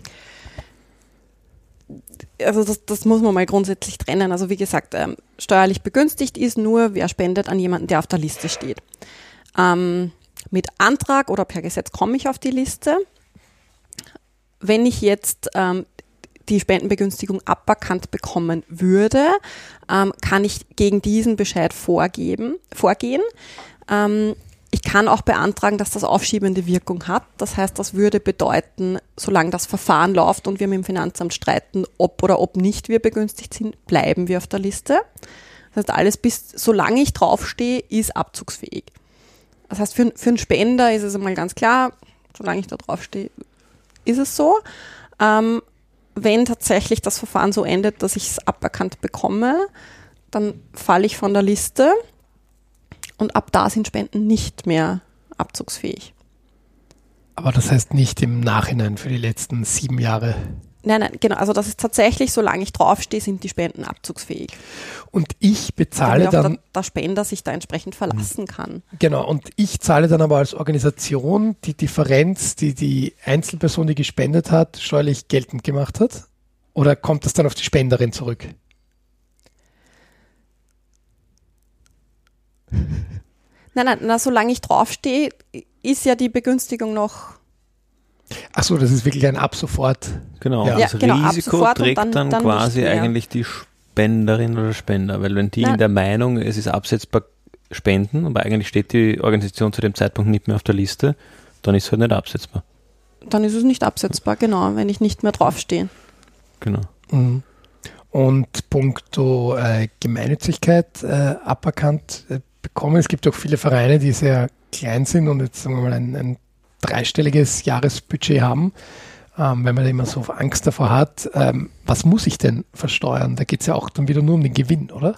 Also das, das muss man mal grundsätzlich trennen. Also wie gesagt, ähm, steuerlich begünstigt ist nur, wer spendet an jemanden, der auf der Liste steht. Ähm, mit Antrag oder per Gesetz komme ich auf die Liste. Wenn ich jetzt ähm, die Spendenbegünstigung aberkannt bekommen würde, ähm, kann ich gegen diesen Bescheid vorgeben, vorgehen. Ähm, ich kann auch beantragen, dass das aufschiebende Wirkung hat. Das heißt, das würde bedeuten, solange das Verfahren läuft und wir mit dem Finanzamt streiten, ob oder ob nicht wir begünstigt sind, bleiben wir auf der Liste. Das heißt, alles bis, solange ich draufstehe, ist abzugsfähig. Das heißt, für, für einen Spender ist es einmal ganz klar, solange ich da draufstehe, ist es so. Ähm, wenn tatsächlich das Verfahren so endet, dass ich es aberkannt bekomme, dann falle ich von der Liste und ab da sind Spenden nicht mehr abzugsfähig. Aber das heißt nicht im Nachhinein für die letzten sieben Jahre. Nein, nein, genau. Also das ist tatsächlich, solange ich draufstehe, sind die Spenden abzugsfähig. Und ich bezahle damit auch dann... der, der Spender sich da entsprechend verlassen kann. Genau, und ich zahle dann aber als Organisation die Differenz, die die Einzelperson, die gespendet hat, steuerlich geltend gemacht hat? Oder kommt das dann auf die Spenderin zurück? Nein, nein, na, solange ich draufstehe, ist ja die Begünstigung noch... Ach so, das ist wirklich ein ab sofort. Genau, Ja. das Ja, genau, ab Risiko sofort und trägt dann- dann, dann quasi nicht mehr. eigentlich die Spenderin oder Spender, weil wenn die Nein. in der Meinung, es ist absetzbar, spenden, aber eigentlich steht die Organisation zu dem Zeitpunkt nicht mehr auf der Liste, dann ist es halt nicht absetzbar. Dann ist es nicht absetzbar, genau, wenn ich nicht mehr draufstehe. Genau. Mhm. Und puncto äh, Gemeinnützigkeit äh, aberkannt äh, bekommen. Es gibt auch viele Vereine, die sehr klein sind und jetzt sagen wir mal ein, ein dreistelliges Jahresbudget haben. Ähm, wenn man da immer so Angst davor hat, ähm, was muss ich denn versteuern? Da geht es ja auch dann wieder nur um den Gewinn, oder?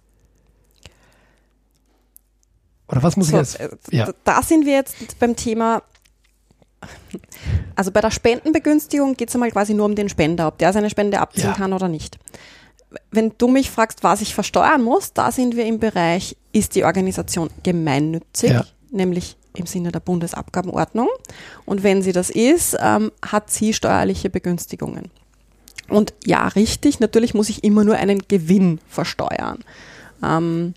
Oder was muss So, ich als... äh, Ja. d- Da sind wir jetzt beim Thema, also bei der Spendenbegünstigung geht es einmal quasi nur um den Spender, ob der seine Spende abziehen Ja. kann oder nicht. Wenn du mich fragst, was ich versteuern muss, da sind wir im Bereich, ist die Organisation gemeinnützig, Ja. nämlich im Sinne der Bundesabgabenordnung. Und wenn sie das ist, ähm, hat sie steuerliche Begünstigungen. Und ja, richtig, natürlich muss ich immer nur einen Gewinn versteuern. Ähm,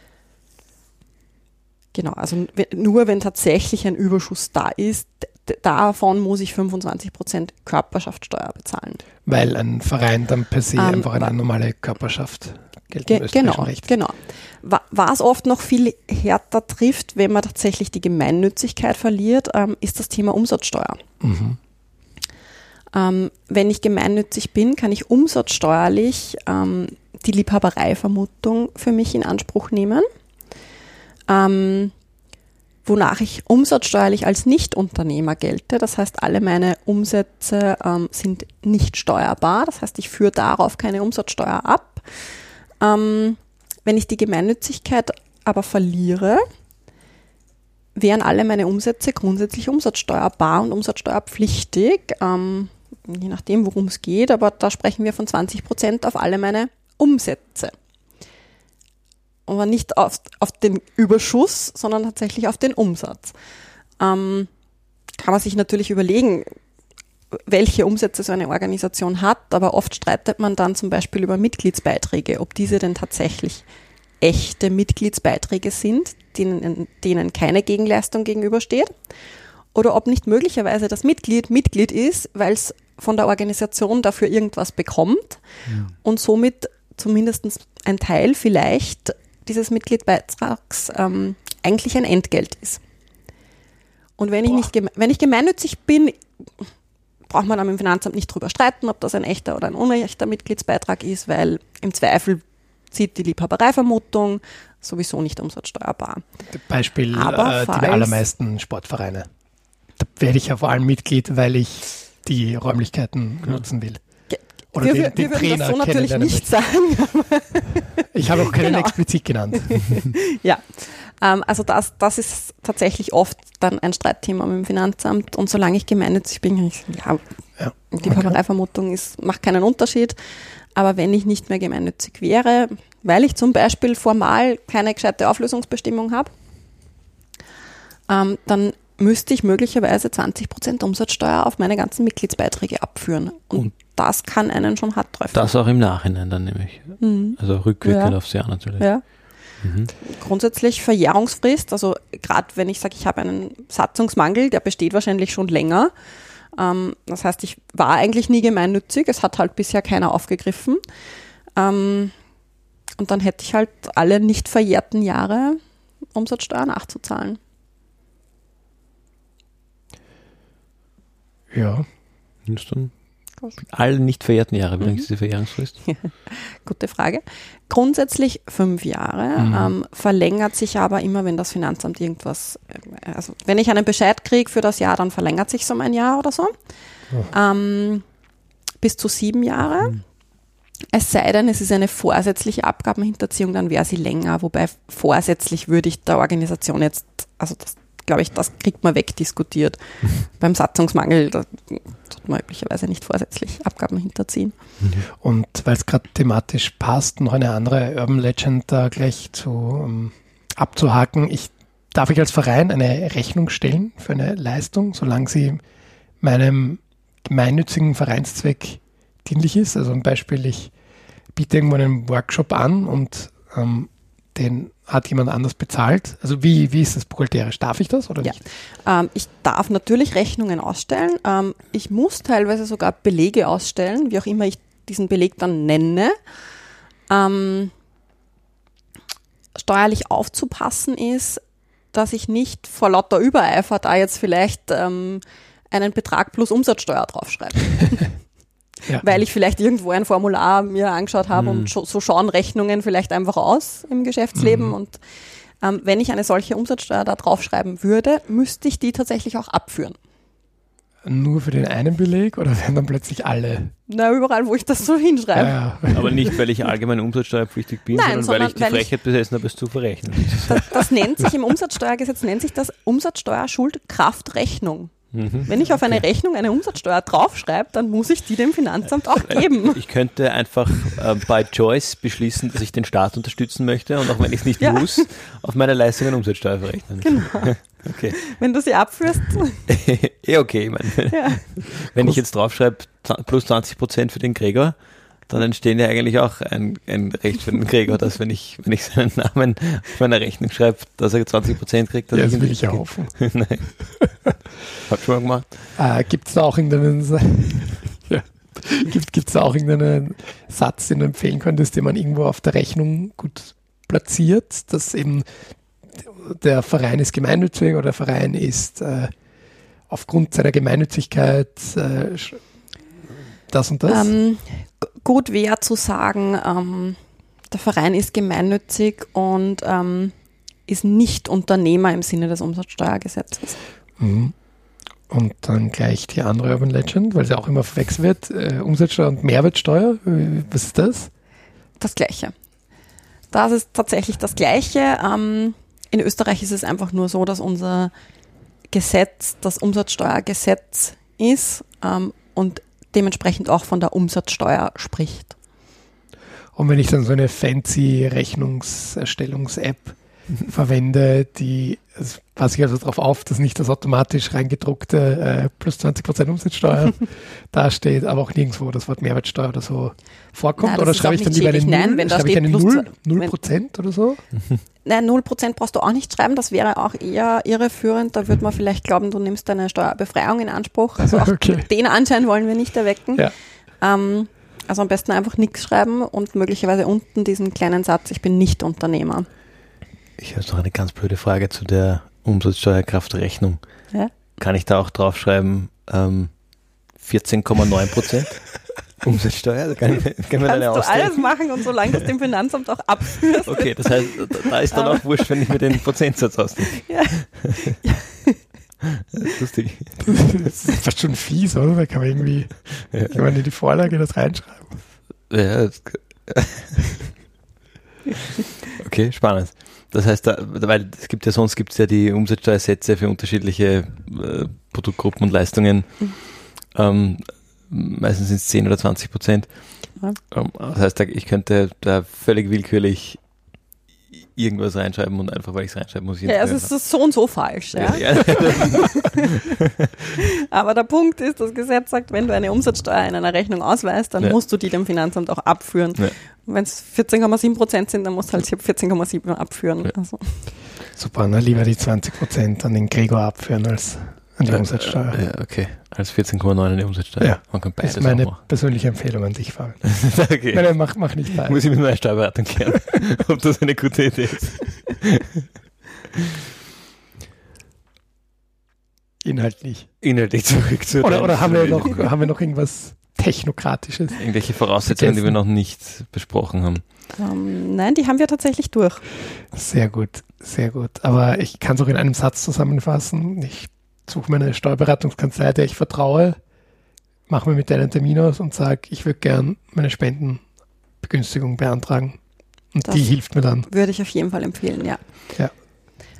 genau, also w- nur wenn tatsächlich ein Überschuss da ist, d- davon muss ich fünfundzwanzig Prozent Körperschaftssteuer bezahlen. Weil ein Verein dann per se Ähm, einfach eine wa- normale Körperschaft gilt Ge im österreichischen genau, Recht. genau. Wa- Was oft noch viel härter trifft, wenn man tatsächlich die Gemeinnützigkeit verliert, ähm, ist das Thema Umsatzsteuer. Mhm. Ähm, wenn ich gemeinnützig bin, kann ich umsatzsteuerlich ähm, die Liebhabereivermutung für mich in Anspruch nehmen, ähm, wonach ich umsatzsteuerlich als Nichtunternehmer gelte. Das heißt, alle meine Umsätze ähm, sind nicht steuerbar. Das heißt, ich führe darauf keine Umsatzsteuer ab. Ähm, wenn ich die Gemeinnützigkeit aber verliere, wären alle meine Umsätze grundsätzlich umsatzsteuerbar und umsatzsteuerpflichtig, ähm, je nachdem, worum es geht, aber da sprechen wir von zwanzig Prozent auf alle meine Umsätze. Aber nicht auf, auf den Überschuss, sondern tatsächlich auf den Umsatz. Ähm, kann man sich natürlich überlegen, welche Umsätze so eine Organisation hat, aber oft streitet man dann zum Beispiel über Mitgliedsbeiträge, ob diese denn tatsächlich echte Mitgliedsbeiträge sind, denen, denen keine Gegenleistung gegenübersteht, oder ob nicht möglicherweise das Mitglied Mitglied ist, weil es von der Organisation dafür irgendwas bekommt Ja. und somit zumindest ein Teil vielleicht dieses Mitgliedsbeitrags ähm, eigentlich ein Entgelt ist. Und wenn ich, Boah. nicht geme- wenn ich gemeinnützig bin, braucht man dann im Finanzamt nicht drüber streiten, ob das ein echter oder ein unechter Mitgliedsbeitrag ist, weil im Zweifel zieht die Liebhabereivermutung sowieso nicht umsatzsteuerbar. Beispiel Aber äh, die falls- allermeisten Sportvereine. Da werde ich ja vor allem Mitglied, weil ich die Räumlichkeiten nutzen will. Ge- Oder wir den, wir den würden Trainer das so natürlich kennenlernen nicht möchte. sagen. Ich habe auch keinen Genau. explizit genannt. Ja, ähm, also das, das ist tatsächlich oft dann ein Streitthema mit dem Finanzamt und solange ich gemeinnützig bin, kann ich sagen, ja, Ja, die okay. Liebhabereivermutung ist, macht keinen Unterschied. Aber wenn ich nicht mehr gemeinnützig wäre, weil ich zum Beispiel formal keine gescheite Auflösungsbestimmung habe, ähm, dann müsste ich möglicherweise zwanzig Prozent Umsatzsteuer auf meine ganzen Mitgliedsbeiträge abführen. Und, Und das kann einen schon hart treffen. das auch im Nachhinein dann nämlich. Mhm. Also rückwirkend Ja. aufs Jahr natürlich. Ja. Mhm. Grundsätzlich Verjährungsfrist, also gerade wenn ich sage, ich habe einen Satzungsmangel, der besteht wahrscheinlich schon länger. Ähm, das heißt, ich war eigentlich nie gemeinnützig, es hat halt bisher keiner aufgegriffen. Ähm, und dann hätte ich halt alle nicht verjährten Jahre Umsatzsteuer nachzuzahlen. Ja. Und dann alle nicht verjährten Jahre, wie lange ist die Verjährungsfrist? Gute Frage. Grundsätzlich fünf Jahre, Mhm. ähm, verlängert sich aber immer, wenn das Finanzamt irgendwas, äh, also wenn ich einen Bescheid kriege für das Jahr, dann verlängert sich um ein Jahr oder so. Ähm, bis zu sieben Jahre. Mhm. Es sei denn, es ist eine vorsätzliche Abgabenhinterziehung, dann wäre sie länger, wobei vorsätzlich würde ich der Organisation jetzt, also das glaube ich, das kriegt man wegdiskutiert. Beim Satzungsmangel, da tut man üblicherweise nicht vorsätzlich Abgaben hinterziehen. Und weil es gerade thematisch passt, noch eine andere Urban Legend da gleich zu um, abzuhaken. Ich darf ich als Verein eine Rechnung stellen für eine Leistung, solange sie meinem gemeinnützigen Vereinszweck dienlich ist. Also ein Beispiel, ich biete irgendwo einen Workshop an und ähm, den hat jemand anders bezahlt. Also wie, wie ist das buchhalterisch? Darf ich das oder Ja. nicht? Ähm, ich darf natürlich Rechnungen ausstellen. Ähm, ich muss teilweise sogar Belege ausstellen, wie auch immer ich diesen Beleg dann nenne. Ähm, steuerlich aufzupassen ist, dass ich nicht vor lauter Übereifer da jetzt vielleicht ähm, einen Betrag plus Umsatzsteuer draufschreibe. Ja. Weil ich vielleicht irgendwo ein Formular mir angeschaut habe Mhm. und so, so schauen Rechnungen vielleicht einfach aus im Geschäftsleben. Mhm. Und ähm, wenn ich eine solche Umsatzsteuer da draufschreiben würde, müsste ich die tatsächlich auch abführen. Nur für den einen Beleg oder werden dann plötzlich alle? Na, überall, wo ich das so hinschreibe. Ja, Aber nicht, weil ich allgemein umsatzsteuerpflichtig bin, Nein, sondern, weil sondern ich die weil ich- Frechheit besessen habe, es zu verrechnen. Das, das nennt sich im Umsatzsteuergesetz, nennt sich das Umsatzsteuerschuldkraftrechnung. Mhm. Wenn ich auf eine Rechnung eine Umsatzsteuer draufschreibe, dann muss ich die dem Finanzamt auch geben. Ich könnte einfach äh, bei Choice beschließen, dass ich den Staat unterstützen möchte und auch wenn ich es nicht Ja. muss, auf meine Leistungen Umsatzsteuer verrechnen. Genau. Okay. Wenn du sie abführst, Eh okay, ich meine, ja. wenn ich jetzt draufschreibe, z- plus zwanzig Prozent für den Gregor, dann entstehen ja eigentlich auch ein, ein Recht für den Gregor, dass wenn ich, wenn ich seinen Namen auf meiner Rechnung schreibe, dass er zwanzig Prozent kriegt, dass ja, ich das ihn will ich ja krieg. hoffen. Nein. Hab schon mal gemacht. Äh, gibt es da auch irgendeinen ja. gibt, gibt's da auch irgendeinen Satz, den du empfehlen könntest, den man irgendwo auf der Rechnung gut platziert, dass eben der Verein ist gemeinnützig oder der Verein ist äh, aufgrund seiner Gemeinnützigkeit äh, sch- das und das? Ähm, g- gut wäre zu sagen, ähm, der Verein ist gemeinnützig und ähm, ist nicht Unternehmer im Sinne des Umsatzsteuergesetzes. Mhm. Und dann gleich die andere Urban Legend, weil sie auch immer verwechselt wird, äh, Umsatzsteuer und Mehrwertsteuer, Äh, was ist das? Das Gleiche. Das ist tatsächlich das Gleiche. Ähm, in Österreich ist es einfach nur so, dass unser Gesetz das Umsatzsteuergesetz ist ähm, und dementsprechend auch von der Umsatzsteuer spricht. Und wenn ich dann so eine fancy Rechnungserstellungs-App verwende, die, es passe ich also darauf auf, dass nicht das automatisch reingedruckte äh, plus zwanzig Prozent Umsatzsteuer dasteht, aber auch nirgendwo das Wort Mehrwertsteuer oder so vorkommt. Nein, das oder ist schreibe auch ich dann nicht lieber eine schädlich. Null, Nein, wenn da schreibe ich steht eine plus Null, zwei- Null wenn- Prozent oder so? Nein, null Prozent brauchst du auch nicht schreiben, das wäre auch eher irreführend. Da würde man vielleicht glauben, du nimmst deine Steuerbefreiung in Anspruch. Also auch Okay. den Anschein wollen wir nicht erwecken. Ja. Ähm, also am besten einfach nichts schreiben und möglicherweise unten diesen kleinen Satz, ich bin nicht Unternehmer. Ich habe noch eine ganz blöde Frage zu der Umsatzsteuerkraftrechnung. Ja? Kann ich da auch draufschreiben, ähm, vierzehn Komma neun Prozent Umsatzsteuer? Kann, ich, kann man Kannst eine du alles ausdenken? machen und solange du es dem Finanzamt auch abführst. Okay, das heißt, da- da ist dann auch wurscht, wenn ich mir den Prozentsatz ausdenke. Ja. Das ist lustig. Das ist fast schon fies, oder? Da kann man irgendwie, kann man in die Vorlage das reinschreiben. Ja, das, okay, spannend. Das heißt, da, weil es gibt ja sonst gibt es ja die Umsatzsteuersätze für unterschiedliche äh, Produktgruppen und Leistungen. Mhm. Ähm, meistens sind es zehn oder zwanzig Prozent. Ja. Ähm, das heißt, da, ich könnte da völlig willkürlich irgendwas reinschreiben und einfach, weil ich es reinschreiben muss. ich Ja, also es ist so und so falsch. Ja? ja, ja. Aber der Punkt ist, das Gesetz sagt, wenn du eine Umsatzsteuer in einer Rechnung ausweist, dann Ja. musst du die dem Finanzamt auch abführen. Ja. Wenn es vierzehn Komma sieben Prozent sind, dann musst du halt vierzehn Komma sieben abführen. Ja. Also, Super, na, lieber die zwanzig Prozent an den Gregor abführen als an die Umsatzsteuer. Ja, okay. Als vierzehn Komma neun in der Umsatzsteuer. Ja. Man kann Das beides ist meine auch machen. persönliche Empfehlung an dich, Fabian. Okay. Nein, nein, mach, mach nicht da. Muss ich mit meiner Steuerberatung klären, ob das eine gute Idee ist. Inhaltlich. Inhaltlich zurück zu Oder, deinen oder haben, wir noch, Überlegungen. haben wir noch irgendwas Technokratisches? Irgendwelche Voraussetzungen, die wir noch nicht besprochen haben. ähm, nein, die haben wir tatsächlich durch. Sehr gut, sehr gut. Aber ich kann es auch in einem Satz zusammenfassen. Ich suche mir eine Steuerberatungskanzlei, der ich vertraue, mache mir mit der einen Termin aus und sage, ich würde gern meine Spendenbegünstigung beantragen. Und Das die hilft mir dann. Würde ich auf jeden Fall empfehlen, ja. Ja.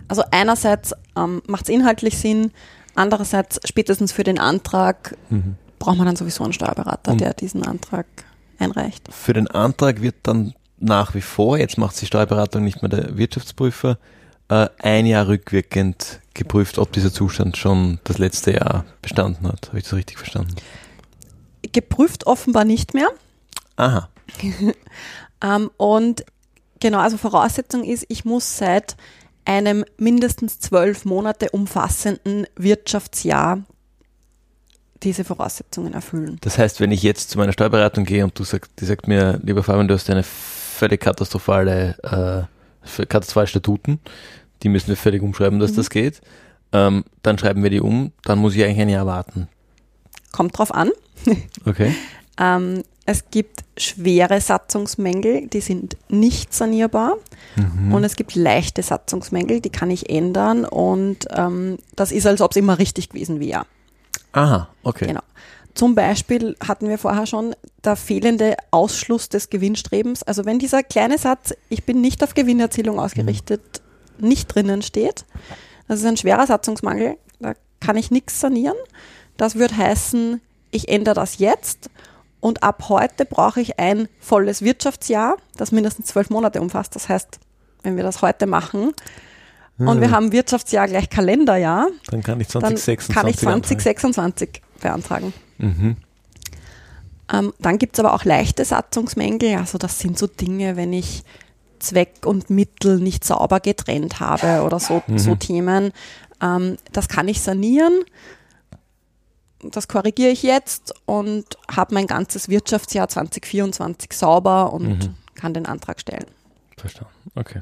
Also einerseits ähm, macht es inhaltlich Sinn, andererseits spätestens für den Antrag mhm. braucht man dann sowieso einen Steuerberater, und der diesen Antrag einreicht. Für den Antrag wird dann nach wie vor, jetzt macht die Steuerberatung nicht mehr der Wirtschaftsprüfer, äh, ein Jahr rückwirkend geprüft, ob dieser Zustand schon das letzte Jahr bestanden hat. Habe ich das richtig verstanden? Geprüft offenbar nicht mehr. Aha. ähm, und genau, also Voraussetzung ist, ich muss seit einem mindestens zwölf Monate umfassenden Wirtschaftsjahr diese Voraussetzungen erfüllen. Das heißt, wenn ich jetzt zu meiner Steuerberatung gehe und du sagst, die sagt mir, lieber Fabian, du hast eine völlig katastrophale, äh, katastrophale Statuten, die müssen wir völlig umschreiben, dass mhm. das geht, ähm, dann schreiben wir die um, dann muss ich eigentlich ein Jahr warten. Kommt drauf an. Okay. ähm, es gibt schwere Satzungsmängel, die sind nicht sanierbar, mhm. und es gibt leichte Satzungsmängel, die kann ich ändern, und ähm, das ist, als ob es immer richtig gewesen wäre. Aha, okay. Genau. Zum Beispiel hatten wir vorher schon der fehlende Ausschluss des Gewinnstrebens. Also wenn dieser kleine Satz, ich bin nicht auf Gewinnerzielung ausgerichtet, mhm. nicht drinnen steht, das ist ein schwerer Satzungsmangel, da kann ich nichts sanieren. Das würde heißen, ich ändere das jetzt und ab heute brauche ich ein volles Wirtschaftsjahr, das mindestens zwölf Monate umfasst. Das heißt, wenn wir das heute machen, und wir haben Wirtschaftsjahr gleich Kalenderjahr, dann kann ich zwanzig sechsundzwanzig, kann ich zwanzig sechsundzwanzig beantragen. Mhm. Ähm, dann gibt es aber auch leichte Satzungsmängel. Also das sind so Dinge, wenn ich Zweck und Mittel nicht sauber getrennt habe oder so, mhm. so Themen. Ähm, das kann ich sanieren. Das korrigiere ich jetzt und habe mein ganzes Wirtschaftsjahr zwanzig vierundzwanzig sauber und mhm. kann den Antrag stellen. Verstanden, okay.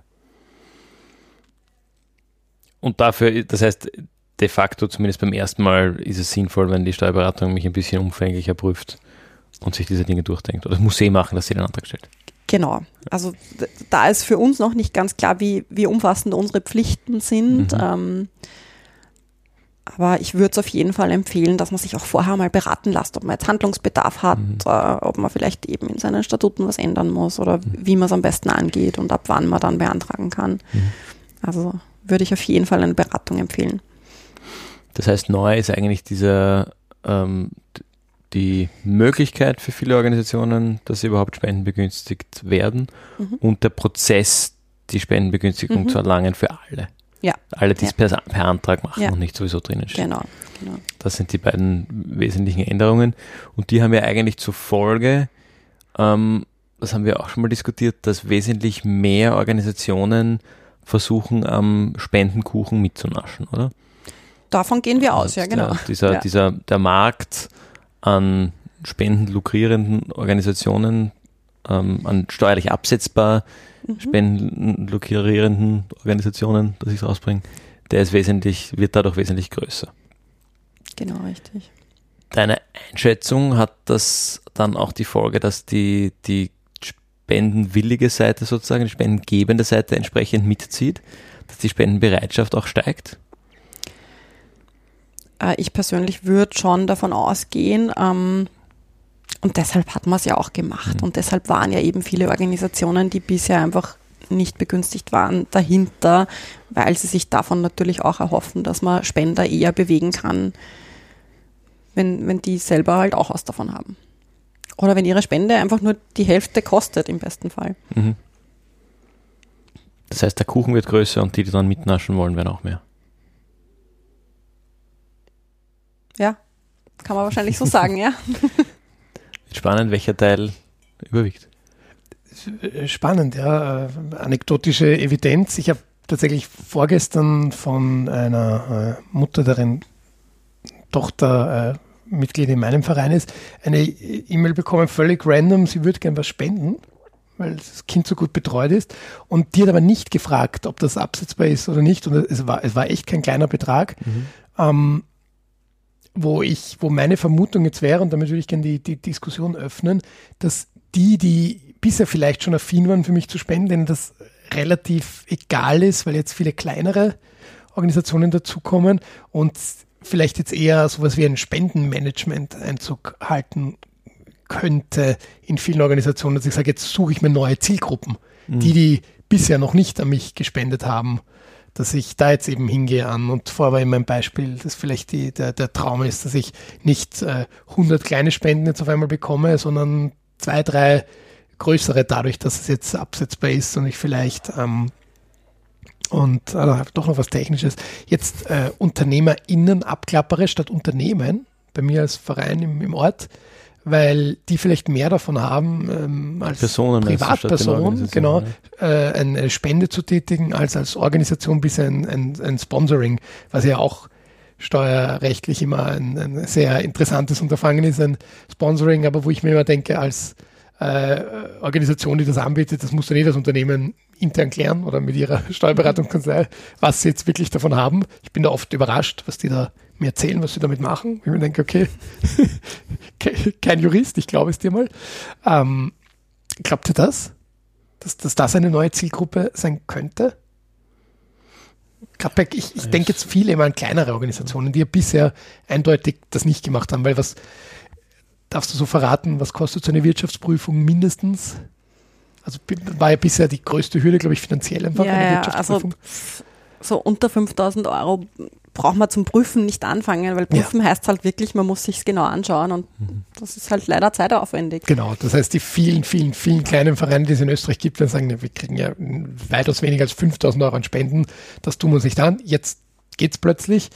Und dafür, das heißt, de facto, zumindest beim ersten Mal, ist es sinnvoll, wenn die Steuerberatung mich ein bisschen umfänglicher prüft und sich diese Dinge durchdenkt. Oder es muss eh machen, dass sie den Antrag stellt. Genau. Also da ist für uns noch nicht ganz klar, wie, wie umfassend unsere Pflichten sind. Mhm. Ähm, aber ich würde es auf jeden Fall empfehlen, dass man sich auch vorher mal beraten lässt, ob man jetzt Handlungsbedarf hat, mhm. äh, ob man vielleicht eben in seinen Statuten was ändern muss oder mhm. wie man es am besten angeht und ab wann man dann beantragen kann. Mhm. Also würde ich auf jeden Fall eine Beratung empfehlen. Das heißt, neu ist eigentlich dieser ähm, die Möglichkeit für viele Organisationen, dass sie überhaupt spendenbegünstigt werden mhm. und der Prozess, die Spendenbegünstigung mhm. zu erlangen für alle. Ja. Alle, die es ja. per, per Antrag machen ja. und nicht sowieso drinnen stehen. Genau, genau. Das sind die beiden wesentlichen Änderungen und die haben ja eigentlich zur Folge, ähm, das haben wir auch schon mal diskutiert, dass wesentlich mehr Organisationen versuchen, am Spendenkuchen mitzunaschen, oder? Davon gehen wir aus, ja, genau. Der, dieser, ja. dieser, der Markt an spendenlukrierenden Organisationen, ähm, an steuerlich absetzbar mhm. spendenlukrierenden Organisationen, dass ich es rausbringe, der ist wesentlich, wird dadurch wesentlich größer. Genau, richtig. Deine Einschätzung, hat das dann auch die Folge, dass die, die spendenwillige Seite sozusagen, die spendengebende Seite entsprechend mitzieht, dass die Spendenbereitschaft auch steigt? Ich persönlich würde schon davon ausgehen, ähm, und deshalb hat man es ja auch gemacht. Mhm. Und deshalb waren ja eben viele Organisationen, die bisher einfach nicht begünstigt waren, dahinter, weil sie sich davon natürlich auch erhoffen, dass man Spender eher bewegen kann, wenn, wenn die selber halt auch was davon haben. Oder wenn ihre Spende einfach nur die Hälfte kostet, im besten Fall. Mhm. Das heißt, der Kuchen wird größer und die, die dann mitnaschen wollen, werden auch mehr. Ja, kann man wahrscheinlich so sagen, ja. Spannend, welcher Teil überwiegt. Spannend, ja. Anekdotische Evidenz. Ich habe tatsächlich vorgestern von einer Mutter, deren Tochter äh, Mitglied in meinem Verein ist, eine E-Mail bekommen, völlig random, sie würde gern was spenden, weil das Kind so gut betreut ist. Und die hat aber nicht gefragt, ob das absetzbar ist oder nicht. Und es war, es war echt kein kleiner Betrag. Mhm. Ähm, wo ich, wo meine Vermutung jetzt wäre, und damit würde ich gerne die, die Diskussion öffnen, dass die, die bisher vielleicht schon affin waren für mich zu spenden, denen das relativ egal ist, weil jetzt viele kleinere Organisationen dazukommen und vielleicht jetzt eher sowas wie ein Spendenmanagement Einzug halten könnte in vielen Organisationen, dass ich sage, jetzt suche ich mir neue Zielgruppen, mhm. die, die bisher noch nicht an mich gespendet haben, dass ich da jetzt eben hingehe an und vorher war in meinem Beispiel, dass vielleicht die, der, der Traum ist, dass ich nicht äh, hundert kleine Spenden jetzt auf einmal bekomme, sondern zwei, drei größere dadurch, dass es jetzt absetzbar ist und ich vielleicht ähm, und also doch noch was Technisches, jetzt äh, UnternehmerInnen abklappere statt Unternehmen, bei mir als Verein im, im Ort, weil die vielleicht mehr davon haben, ähm, als Personen, Privatperson, genau, äh, eine Spende zu tätigen, als als Organisation bis ein, ein, ein Sponsoring, was ja auch steuerrechtlich immer ein, ein sehr interessantes Unterfangen ist, ein Sponsoring, aber wo ich mir immer denke, als äh, Organisation, die das anbietet, das muss dann eh das Unternehmen intern klären oder mit ihrer Steuerberatungskanzlei, was sie jetzt wirklich davon haben. Ich bin da oft überrascht, was die da mir erzählen, was sie damit machen. Ich mir denke, okay, kein Jurist, ich glaube es dir mal. Ähm, glaubt ihr das? Dass, dass das eine neue Zielgruppe sein könnte? Ich, ich denke jetzt viel immer an kleinere Organisationen, die ja bisher eindeutig das nicht gemacht haben, weil was, darfst du so verraten, was kostet so eine Wirtschaftsprüfung mindestens? Also war ja bisher die größte Hürde, glaube ich, finanziell einfach ja, eine Wirtschaftsprüfung. Also so unter fünftausend Euro braucht man zum Prüfen nicht anfangen, weil Prüfen ja. heißt halt wirklich, man muss sich es genau anschauen und mhm. das ist halt leider zeitaufwendig. Genau, das heißt, die vielen, vielen, vielen kleinen Vereine, die es in Österreich gibt, dann sagen, wir kriegen ja weitaus weniger als fünftausend Euro an Spenden, das tun wir uns nicht an. Jetzt geht es plötzlich.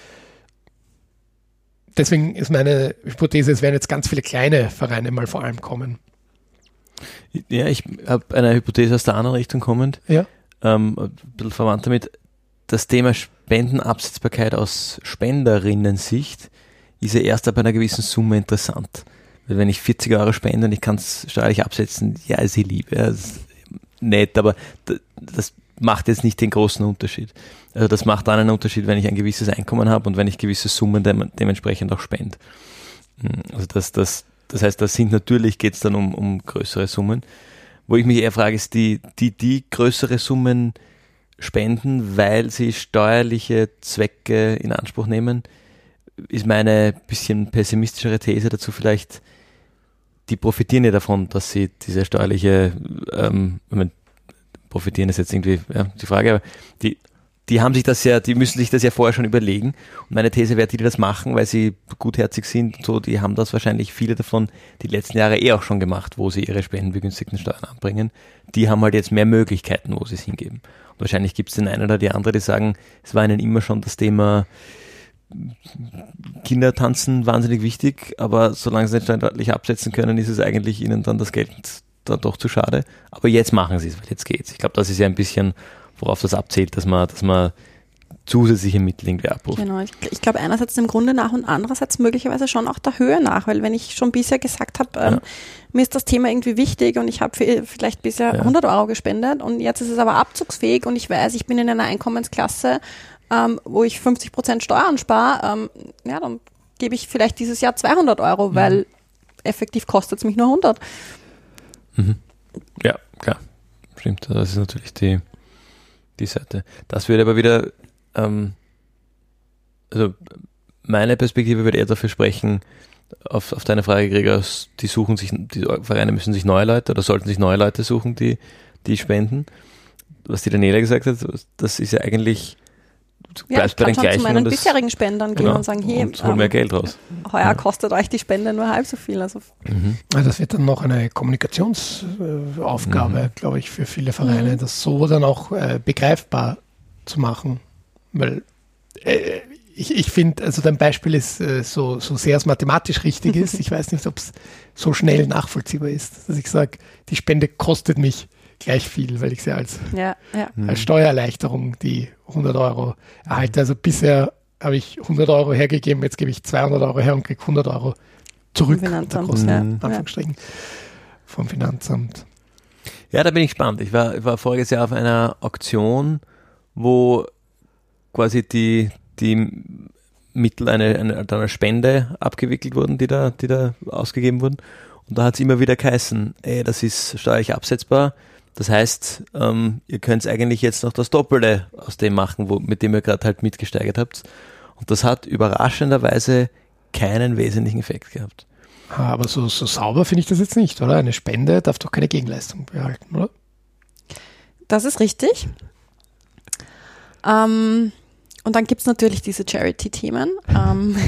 Deswegen ist meine Hypothese, es werden jetzt ganz viele kleine Vereine mal vor allem kommen. Ja, ich habe eine Hypothese aus der anderen Richtung kommend, ja. ähm, ein bisschen verwandt damit. Das Thema Spendenabsetzbarkeit aus Spenderinnen-Sicht ist ja erst ab einer gewissen Summe interessant. Weil wenn ich vierzig Euro spende und ich kann es steuerlich absetzen, ja, ist eh lieb. Ja, ist nett, aber das macht jetzt nicht den großen Unterschied. Also das macht dann einen Unterschied, wenn ich ein gewisses Einkommen habe und wenn ich gewisse Summen dem, dementsprechend auch spende. Also das, das, das heißt, das sind natürlich, geht es dann um, um größere Summen. Wo ich mich eher frage, ist die, die, die größere Summen spenden, weil sie steuerliche Zwecke in Anspruch nehmen, ist meine bisschen pessimistischere These dazu vielleicht, die profitieren ja davon, dass sie diese steuerliche, ähm, ich meine, profitieren ist jetzt irgendwie ja, die Frage, aber die, die haben sich das ja, die müssen sich das ja vorher schon überlegen und meine These wäre, die, die das machen, weil sie gutherzig sind und so, die haben das wahrscheinlich viele davon die letzten Jahre eh auch schon gemacht, wo sie ihre spendenbegünstigten Steuern anbringen. Die haben halt jetzt mehr Möglichkeiten, wo sie es hingeben. Und wahrscheinlich gibt es den einen oder die andere, die sagen, es war ihnen immer schon das Thema Kindertanzen wahnsinnig wichtig, aber solange sie nicht steuerlich absetzen können, ist es eigentlich ihnen dann das Geld dann doch zu schade. Aber jetzt machen sie es, weil jetzt geht's. Ich glaube, das ist ja ein bisschen, worauf das abzählt, dass man, dass man zusätzliche Mittel irgendwie abruft. Genau, ich, ich glaube einerseits dem Grunde nach und andererseits möglicherweise schon auch der Höhe nach, weil wenn ich schon bisher gesagt habe, ähm, ja. mir ist das Thema irgendwie wichtig und ich habe vielleicht bisher ja. hundert Euro gespendet und jetzt ist es aber abzugsfähig und ich weiß, ich bin in einer Einkommensklasse, ähm, wo ich fünfzig Prozent Steuern spare, ähm, ja, dann gebe ich vielleicht dieses Jahr zweihundert Euro, mhm. weil effektiv kostet es mich nur hundert. Mhm. Ja, klar. Stimmt, das ist natürlich die, die Seite. Das würde aber wieder, ähm, also meine Perspektive würde eher dafür sprechen, auf, auf deine Frage, Gregor, die suchen sich, die Vereine müssen sich neue Leute oder sollten sich neue Leute suchen, die, die spenden. Was die Daniela gesagt hat, das ist ja eigentlich, du ja, bleibst bei den gleichen. Ich kann zu meinen das, bisherigen Spendern gehen genau, und sagen, hey, und hol mehr ähm, Geld raus. Heuer ja. kostet euch die Spende nur halb so viel. Also mhm. Das wird dann noch eine Kommunikationsaufgabe, mhm. glaube ich, für viele Vereine, mhm. das so dann auch äh, begreifbar zu machen. Weil äh, ich, ich finde, also dein Beispiel ist äh, so, so sehr es mathematisch richtig ist. Ich weiß nicht, ob es so schnell nachvollziehbar ist, dass ich sage, die Spende kostet mich gleich viel, weil ich sie als, ja, ja. als Steuererleichterung die hundert Euro erhalte. Also bisher habe ich hundert Euro hergegeben, jetzt gebe ich zweihundert Euro her und kriege hundert Euro zurück. Vom Finanzamt. Kosten, ja. Anführungsstrichen, vom Finanzamt. Ja, da bin ich gespannt. Ich war, ich war voriges Jahr auf einer Auktion, wo quasi die, die Mittel einer eine, eine Spende abgewickelt wurden, die da, die da ausgegeben wurden. Und da hat es immer wieder geheißen, ey, das ist steuerlich absetzbar. Das heißt, ähm, ihr könnt eigentlich jetzt noch das Doppelte aus dem machen, wo, mit dem ihr gerade halt mitgesteigert habt. Und das hat überraschenderweise keinen wesentlichen Effekt gehabt. Aber so, so sauber finde ich das jetzt nicht, oder? Eine Spende darf doch keine Gegenleistung behalten, oder? Das ist richtig. Ähm, und dann gibt es natürlich diese Charity-Themen. Ähm,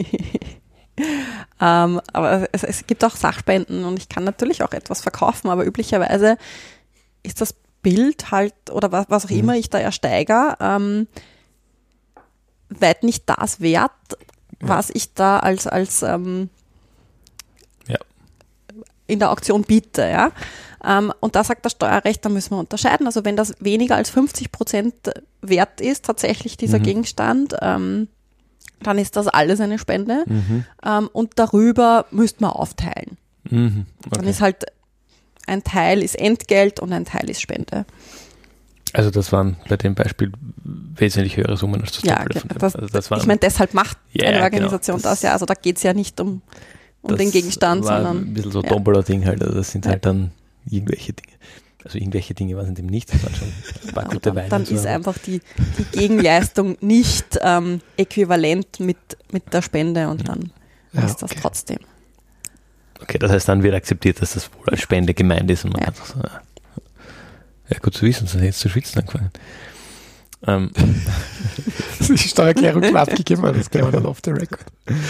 ähm, aber es, es gibt auch Sachspenden und ich kann natürlich auch etwas verkaufen, aber üblicherweise ist das Bild halt oder was, was auch immer ich da ersteige, ähm, weit nicht das wert, was ja. ich da als, als ähm, ja. in der Auktion biete. Ja? Ähm, und da sagt das Steuerrecht, da müssen wir unterscheiden. Also wenn das weniger als fünfzig Prozent wert ist, tatsächlich dieser mhm. Gegenstand, ähm, dann ist das alles eine Spende. Mhm. Ähm, und darüber müsste man aufteilen. Mhm. Okay. Dann ist halt ein Teil ist Entgelt und ein Teil ist Spende. Also das waren bei dem Beispiel wesentlich höhere Summen als das ja, Doppelte. Genau, das, also das waren, ich meine, deshalb macht ja, eine Organisation genau, das, das ja. Also da geht es ja nicht um, um den Gegenstand, war sondern ein bisschen so ja. Tombola-Ding halt. Also das sind ja. halt dann irgendwelche Dinge. Also irgendwelche Dinge waren es eben nicht. Das waren schon ein paar gute Weine. Dann so, ist einfach die, die Gegenleistung nicht ähm, äquivalent mit, mit der Spende und dann ja, ist das okay. trotzdem. Okay, das heißt, dann wird akzeptiert, dass das wohl als Spende gemeint ist. Und man ja. so, ja. ja, gut zu wissen, sonst hätte ich jetzt zu schwitzen angefangen. Ähm. Die Steuererklärung klar abgegeben, das klären wir dann off the record.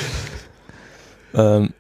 Ähm.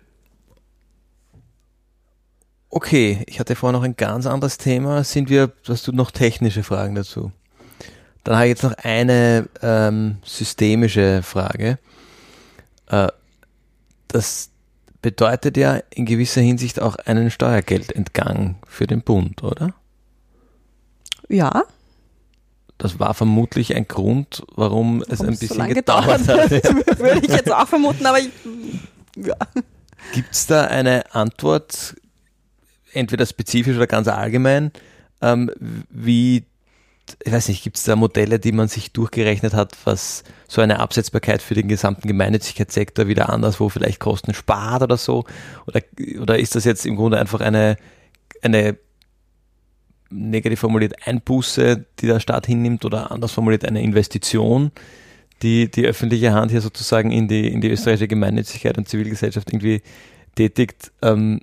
Okay, ich hatte vorher noch ein ganz anderes Thema. Sind wir, hast du noch technische Fragen dazu? Dann habe ich jetzt noch eine ähm, systemische Frage. Äh, das bedeutet ja in gewisser Hinsicht auch einen Steuergeldentgang für den Bund, oder? Ja. Das war vermutlich ein Grund, warum es ein bisschen so gedauert hat. Das würde ich jetzt auch vermuten, aber ich, ja. Gibt es da eine Antwort, entweder spezifisch oder ganz allgemein, ähm, wie, ich weiß nicht, gibt es da Modelle, die man sich durchgerechnet hat, was so eine Absetzbarkeit für den gesamten Gemeinnützigkeitssektor wieder anderswo vielleicht Kosten spart oder so? Oder, oder ist das jetzt im Grunde einfach eine, eine negativ formuliert Einbuße, die der Staat hinnimmt, oder anders formuliert eine Investition, die die öffentliche Hand hier sozusagen in die, in die österreichische Gemeinnützigkeit und Zivilgesellschaft irgendwie tätigt? Ähm,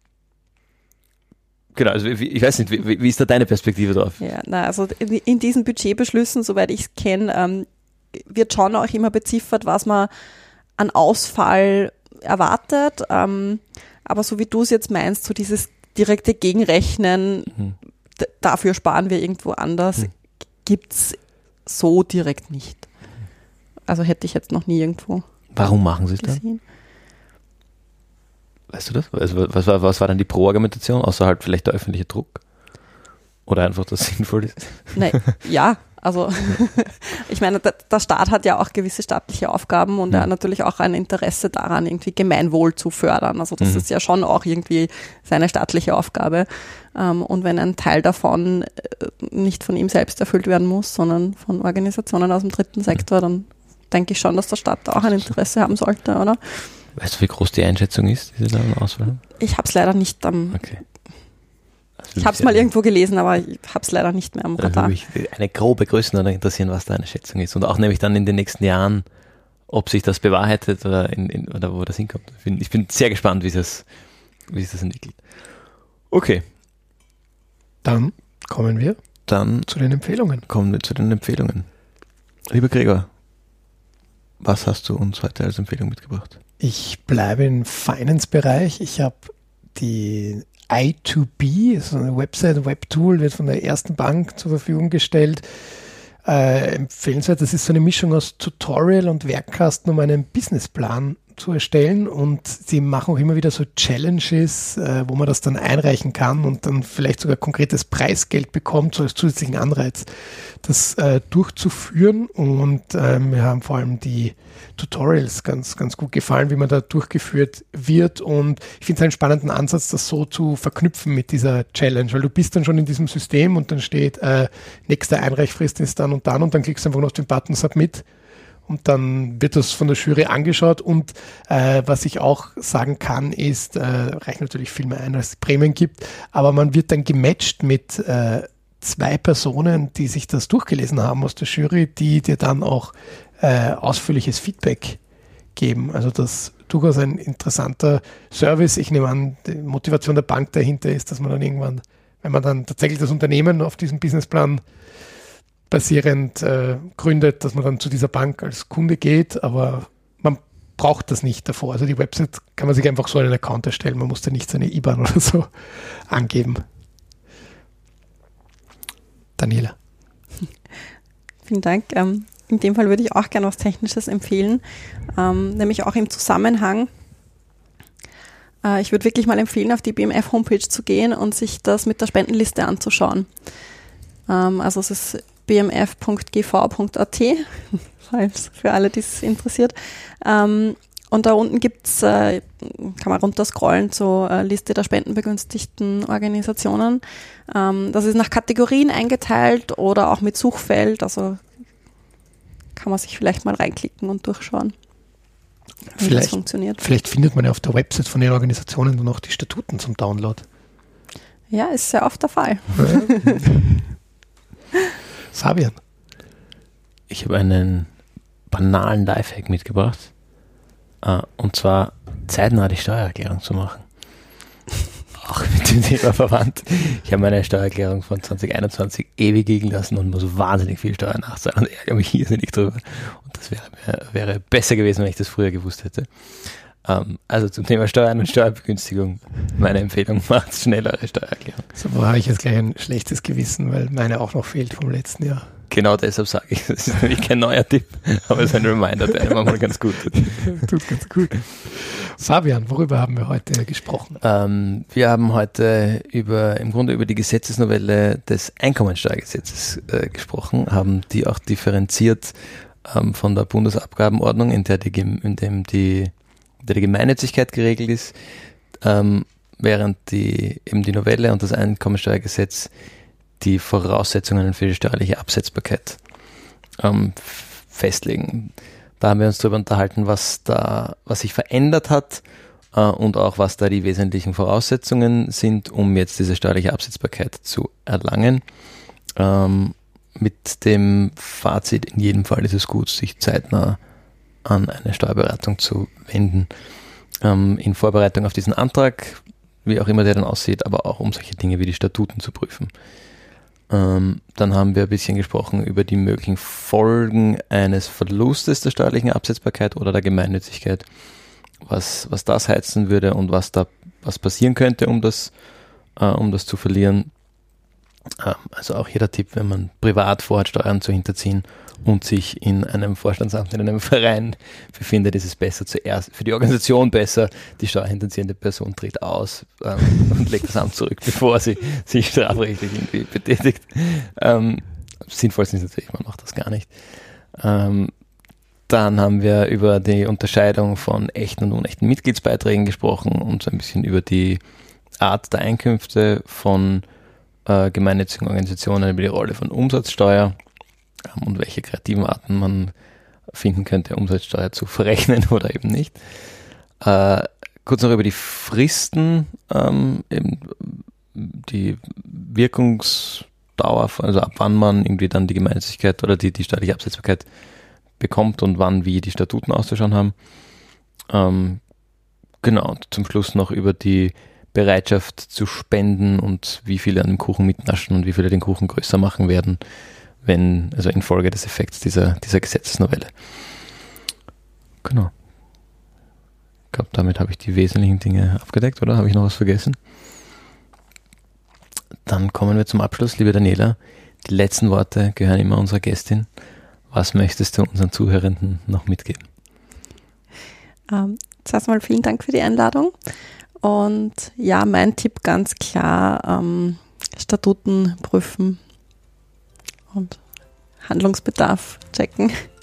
Genau, also ich weiß nicht, wie, wie ist da deine Perspektive drauf? Ja, na, also in, in diesen Budgetbeschlüssen, soweit ich es kenne, ähm, wird schon auch immer beziffert, was man an Ausfall erwartet. Ähm, aber so wie du es jetzt meinst, so dieses direkte Gegenrechnen, mhm. d- dafür sparen wir irgendwo anders, mhm. gibt es so direkt nicht. Also hätte ich jetzt noch nie irgendwo Warum machen sie es dann? Weißt du das? Also was, war, was war dann die Pro-Argumentation, außer halt vielleicht der öffentliche Druck? Oder einfach, dass es sinnvoll ist? Nein, ja, also ich meine, der, der Staat hat ja auch gewisse staatliche Aufgaben und mhm. er hat natürlich auch ein Interesse daran, irgendwie Gemeinwohl zu fördern. Also das mhm. ist ja schon auch irgendwie seine staatliche Aufgabe. Und wenn ein Teil davon nicht von ihm selbst erfüllt werden muss, sondern von Organisationen aus dem dritten Sektor, dann denke ich schon, dass der Staat da auch ein Interesse haben sollte, oder? Weißt du, wie groß die Einschätzung ist, die sie da Auswahl haben? Ich habe es leider nicht am... Okay. Ich habe es mal irgendwo gelesen, aber ich habe es leider nicht mehr am Radar. Da würde mich eine grobe Größenordnung interessieren, was da eine Schätzung ist. Und auch nämlich dann in den nächsten Jahren, ob sich das bewahrheitet oder, in, in, oder wo das hinkommt. Ich bin, ich bin sehr gespannt, wie, das, wie sich das entwickelt. Okay. Dann kommen wir dann zu den Empfehlungen. Kommen wir zu den Empfehlungen. Lieber Gregor, was hast du uns heute als Empfehlung mitgebracht? Ich bleibe im Finance-Bereich. Ich habe die I zwei B, so eine Website, ein Webtool, wird von der Ersten Bank zur Verfügung gestellt. Äh, empfehlenswert, das ist so eine Mischung aus Tutorial und Werkkasten, um einen Businessplan zu erstellen, und sie machen auch immer wieder so Challenges, äh, wo man das dann einreichen kann und dann vielleicht sogar konkretes Preisgeld bekommt, so als zusätzlichen Anreiz, das äh, durchzuführen. Und äh, mir haben vor allem die Tutorials ganz, ganz gut gefallen, wie man da durchgeführt wird, und ich finde es einen spannenden Ansatz, das so zu verknüpfen mit dieser Challenge, weil du bist dann schon in diesem System und dann steht, äh, nächste Einreichfrist ist dann und dann, und dann klickst du einfach nur auf den Button Submit. Und dann wird das von der Jury angeschaut, und äh, was ich auch sagen kann, ist, äh, reicht natürlich viel mehr ein, als es Prämien gibt, aber man wird dann gematcht mit äh, zwei Personen, die sich das durchgelesen haben aus der Jury, die dir dann auch äh, ausführliches Feedback geben. Also das ist durchaus ein interessanter Service. Ich nehme an, die Motivation der Bank dahinter ist, dass man dann irgendwann, wenn man dann tatsächlich das Unternehmen auf diesem Businessplan basierend äh, gründet, dass man dann zu dieser Bank als Kunde geht, aber man braucht das nicht davor. Also die Website kann man sich einfach so einen Account erstellen, man muss da nicht seine I B A N oder so angeben. Daniela. Vielen Dank. Ähm, in dem Fall würde ich auch gerne was Technisches empfehlen, ähm, nämlich auch im Zusammenhang. Äh, ich würde wirklich mal empfehlen, auf die B M F-Homepage zu gehen und sich das mit der Spendenliste anzuschauen. Ähm, also es ist b m f punkt g v punkt a t, falls für alle, die es interessiert. Ähm, und da unten gibt's, äh, kann man runterscrollen zur äh, Liste der spendenbegünstigten Organisationen. Ähm, das ist nach Kategorien eingeteilt oder auch mit Suchfeld, also kann man sich vielleicht mal reinklicken und durchschauen, wie vielleicht, das funktioniert. Vielleicht findet man ja auf der Website von den Organisationen dann auch die Statuten zum Download. Ja, ist sehr oft der Fall. Fabian. Ich habe einen banalen Lifehack mitgebracht. Uh, und zwar zeitnah die Steuererklärung zu machen. Auch mit dem Thema verwandt. Ich habe meine Steuererklärung von zwanzig einundzwanzig ewig liegen lassen und muss wahnsinnig viel Steuern nachzahlen und ärgere mich irrsinnig drüber. Und das wäre, wäre besser gewesen, wenn ich das früher gewusst hätte. Um, also zum Thema Steuern und Steuerbegünstigung. Meine Empfehlung, macht schnell eure Steuererklärung. So, wo habe ich jetzt gleich ein schlechtes Gewissen, weil meine auch noch fehlt vom letzten Jahr. Genau deshalb sage ich, das ist nämlich kein neuer Tipp, aber es ist ein Reminder, der immer mal ganz gut tut. Tut ganz gut. Fabian, worüber haben wir heute gesprochen? Ähm, wir haben heute über, im Grunde über die Gesetzesnovelle des Einkommensteuergesetzes äh, gesprochen, haben die auch differenziert ähm, von der Bundesabgabenordnung, in der die, in dem die, in der die Gemeinnützigkeit geregelt ist, ähm, während die, eben die Novelle und das Einkommensteuergesetz die Voraussetzungen für die steuerliche Absetzbarkeit ähm, festlegen. Da haben wir uns darüber unterhalten, was da, was sich verändert hat äh, und auch was da die wesentlichen Voraussetzungen sind, um jetzt diese steuerliche Absetzbarkeit zu erlangen. Ähm, mit dem Fazit, in jedem Fall ist es gut, sich zeitnah an eine Steuerberatung zu wenden. Ähm, in Vorbereitung auf diesen Antrag, wie auch immer der dann aussieht, aber auch um solche Dinge wie die Statuten zu prüfen. Ähm, dann haben wir ein bisschen gesprochen über die möglichen Folgen eines Verlustes der steuerlichen Absetzbarkeit oder der Gemeinnützigkeit, was, was das heizen würde und was da was passieren könnte, um das, äh, um das zu verlieren. Ähm, also auch hier der Tipp, wenn man privat vorhat, Steuern zu hinterziehen und sich in einem Vorstandsamt, in einem Verein befindet, ist es besser zuerst, für die Organisation besser, die steuerhinterziehende Person tritt aus ähm, und legt das Amt zurück, bevor sie sich strafrechtlich irgendwie betätigt. Ähm, sinnvollsten ist natürlich, man macht das gar nicht. Ähm, dann haben wir über die Unterscheidung von echten und unechten Mitgliedsbeiträgen gesprochen und so ein bisschen über die Art der Einkünfte von äh, gemeinnützigen Organisationen, über die Rolle von Umsatzsteuer und welche kreativen Arten man finden könnte, Umsatzsteuer zu verrechnen oder eben nicht. Äh, kurz noch über die Fristen, ähm, eben die Wirkungsdauer, also ab wann man irgendwie dann die Gemeinnützigkeit oder die, die steuerliche Absetzbarkeit bekommt und wann wie die Statuten auszuschauen haben. Ähm, genau, und zum Schluss noch über die Bereitschaft zu spenden und wie viele an dem Kuchen mitnaschen und wie viele den Kuchen größer machen werden, wenn, also infolge des Effekts dieser, dieser Gesetzesnovelle. Genau. Ich glaube, damit habe ich die wesentlichen Dinge abgedeckt, oder? Habe ich noch was vergessen? Dann kommen wir zum Abschluss, liebe Daniela. Die letzten Worte gehören immer unserer Gästin. Was möchtest du unseren Zuhörenden noch mitgeben? Ähm, zuerst mal vielen Dank für die Einladung. Und ja, mein Tipp ganz klar, ähm, Statuten prüfen und Handlungsbedarf checken.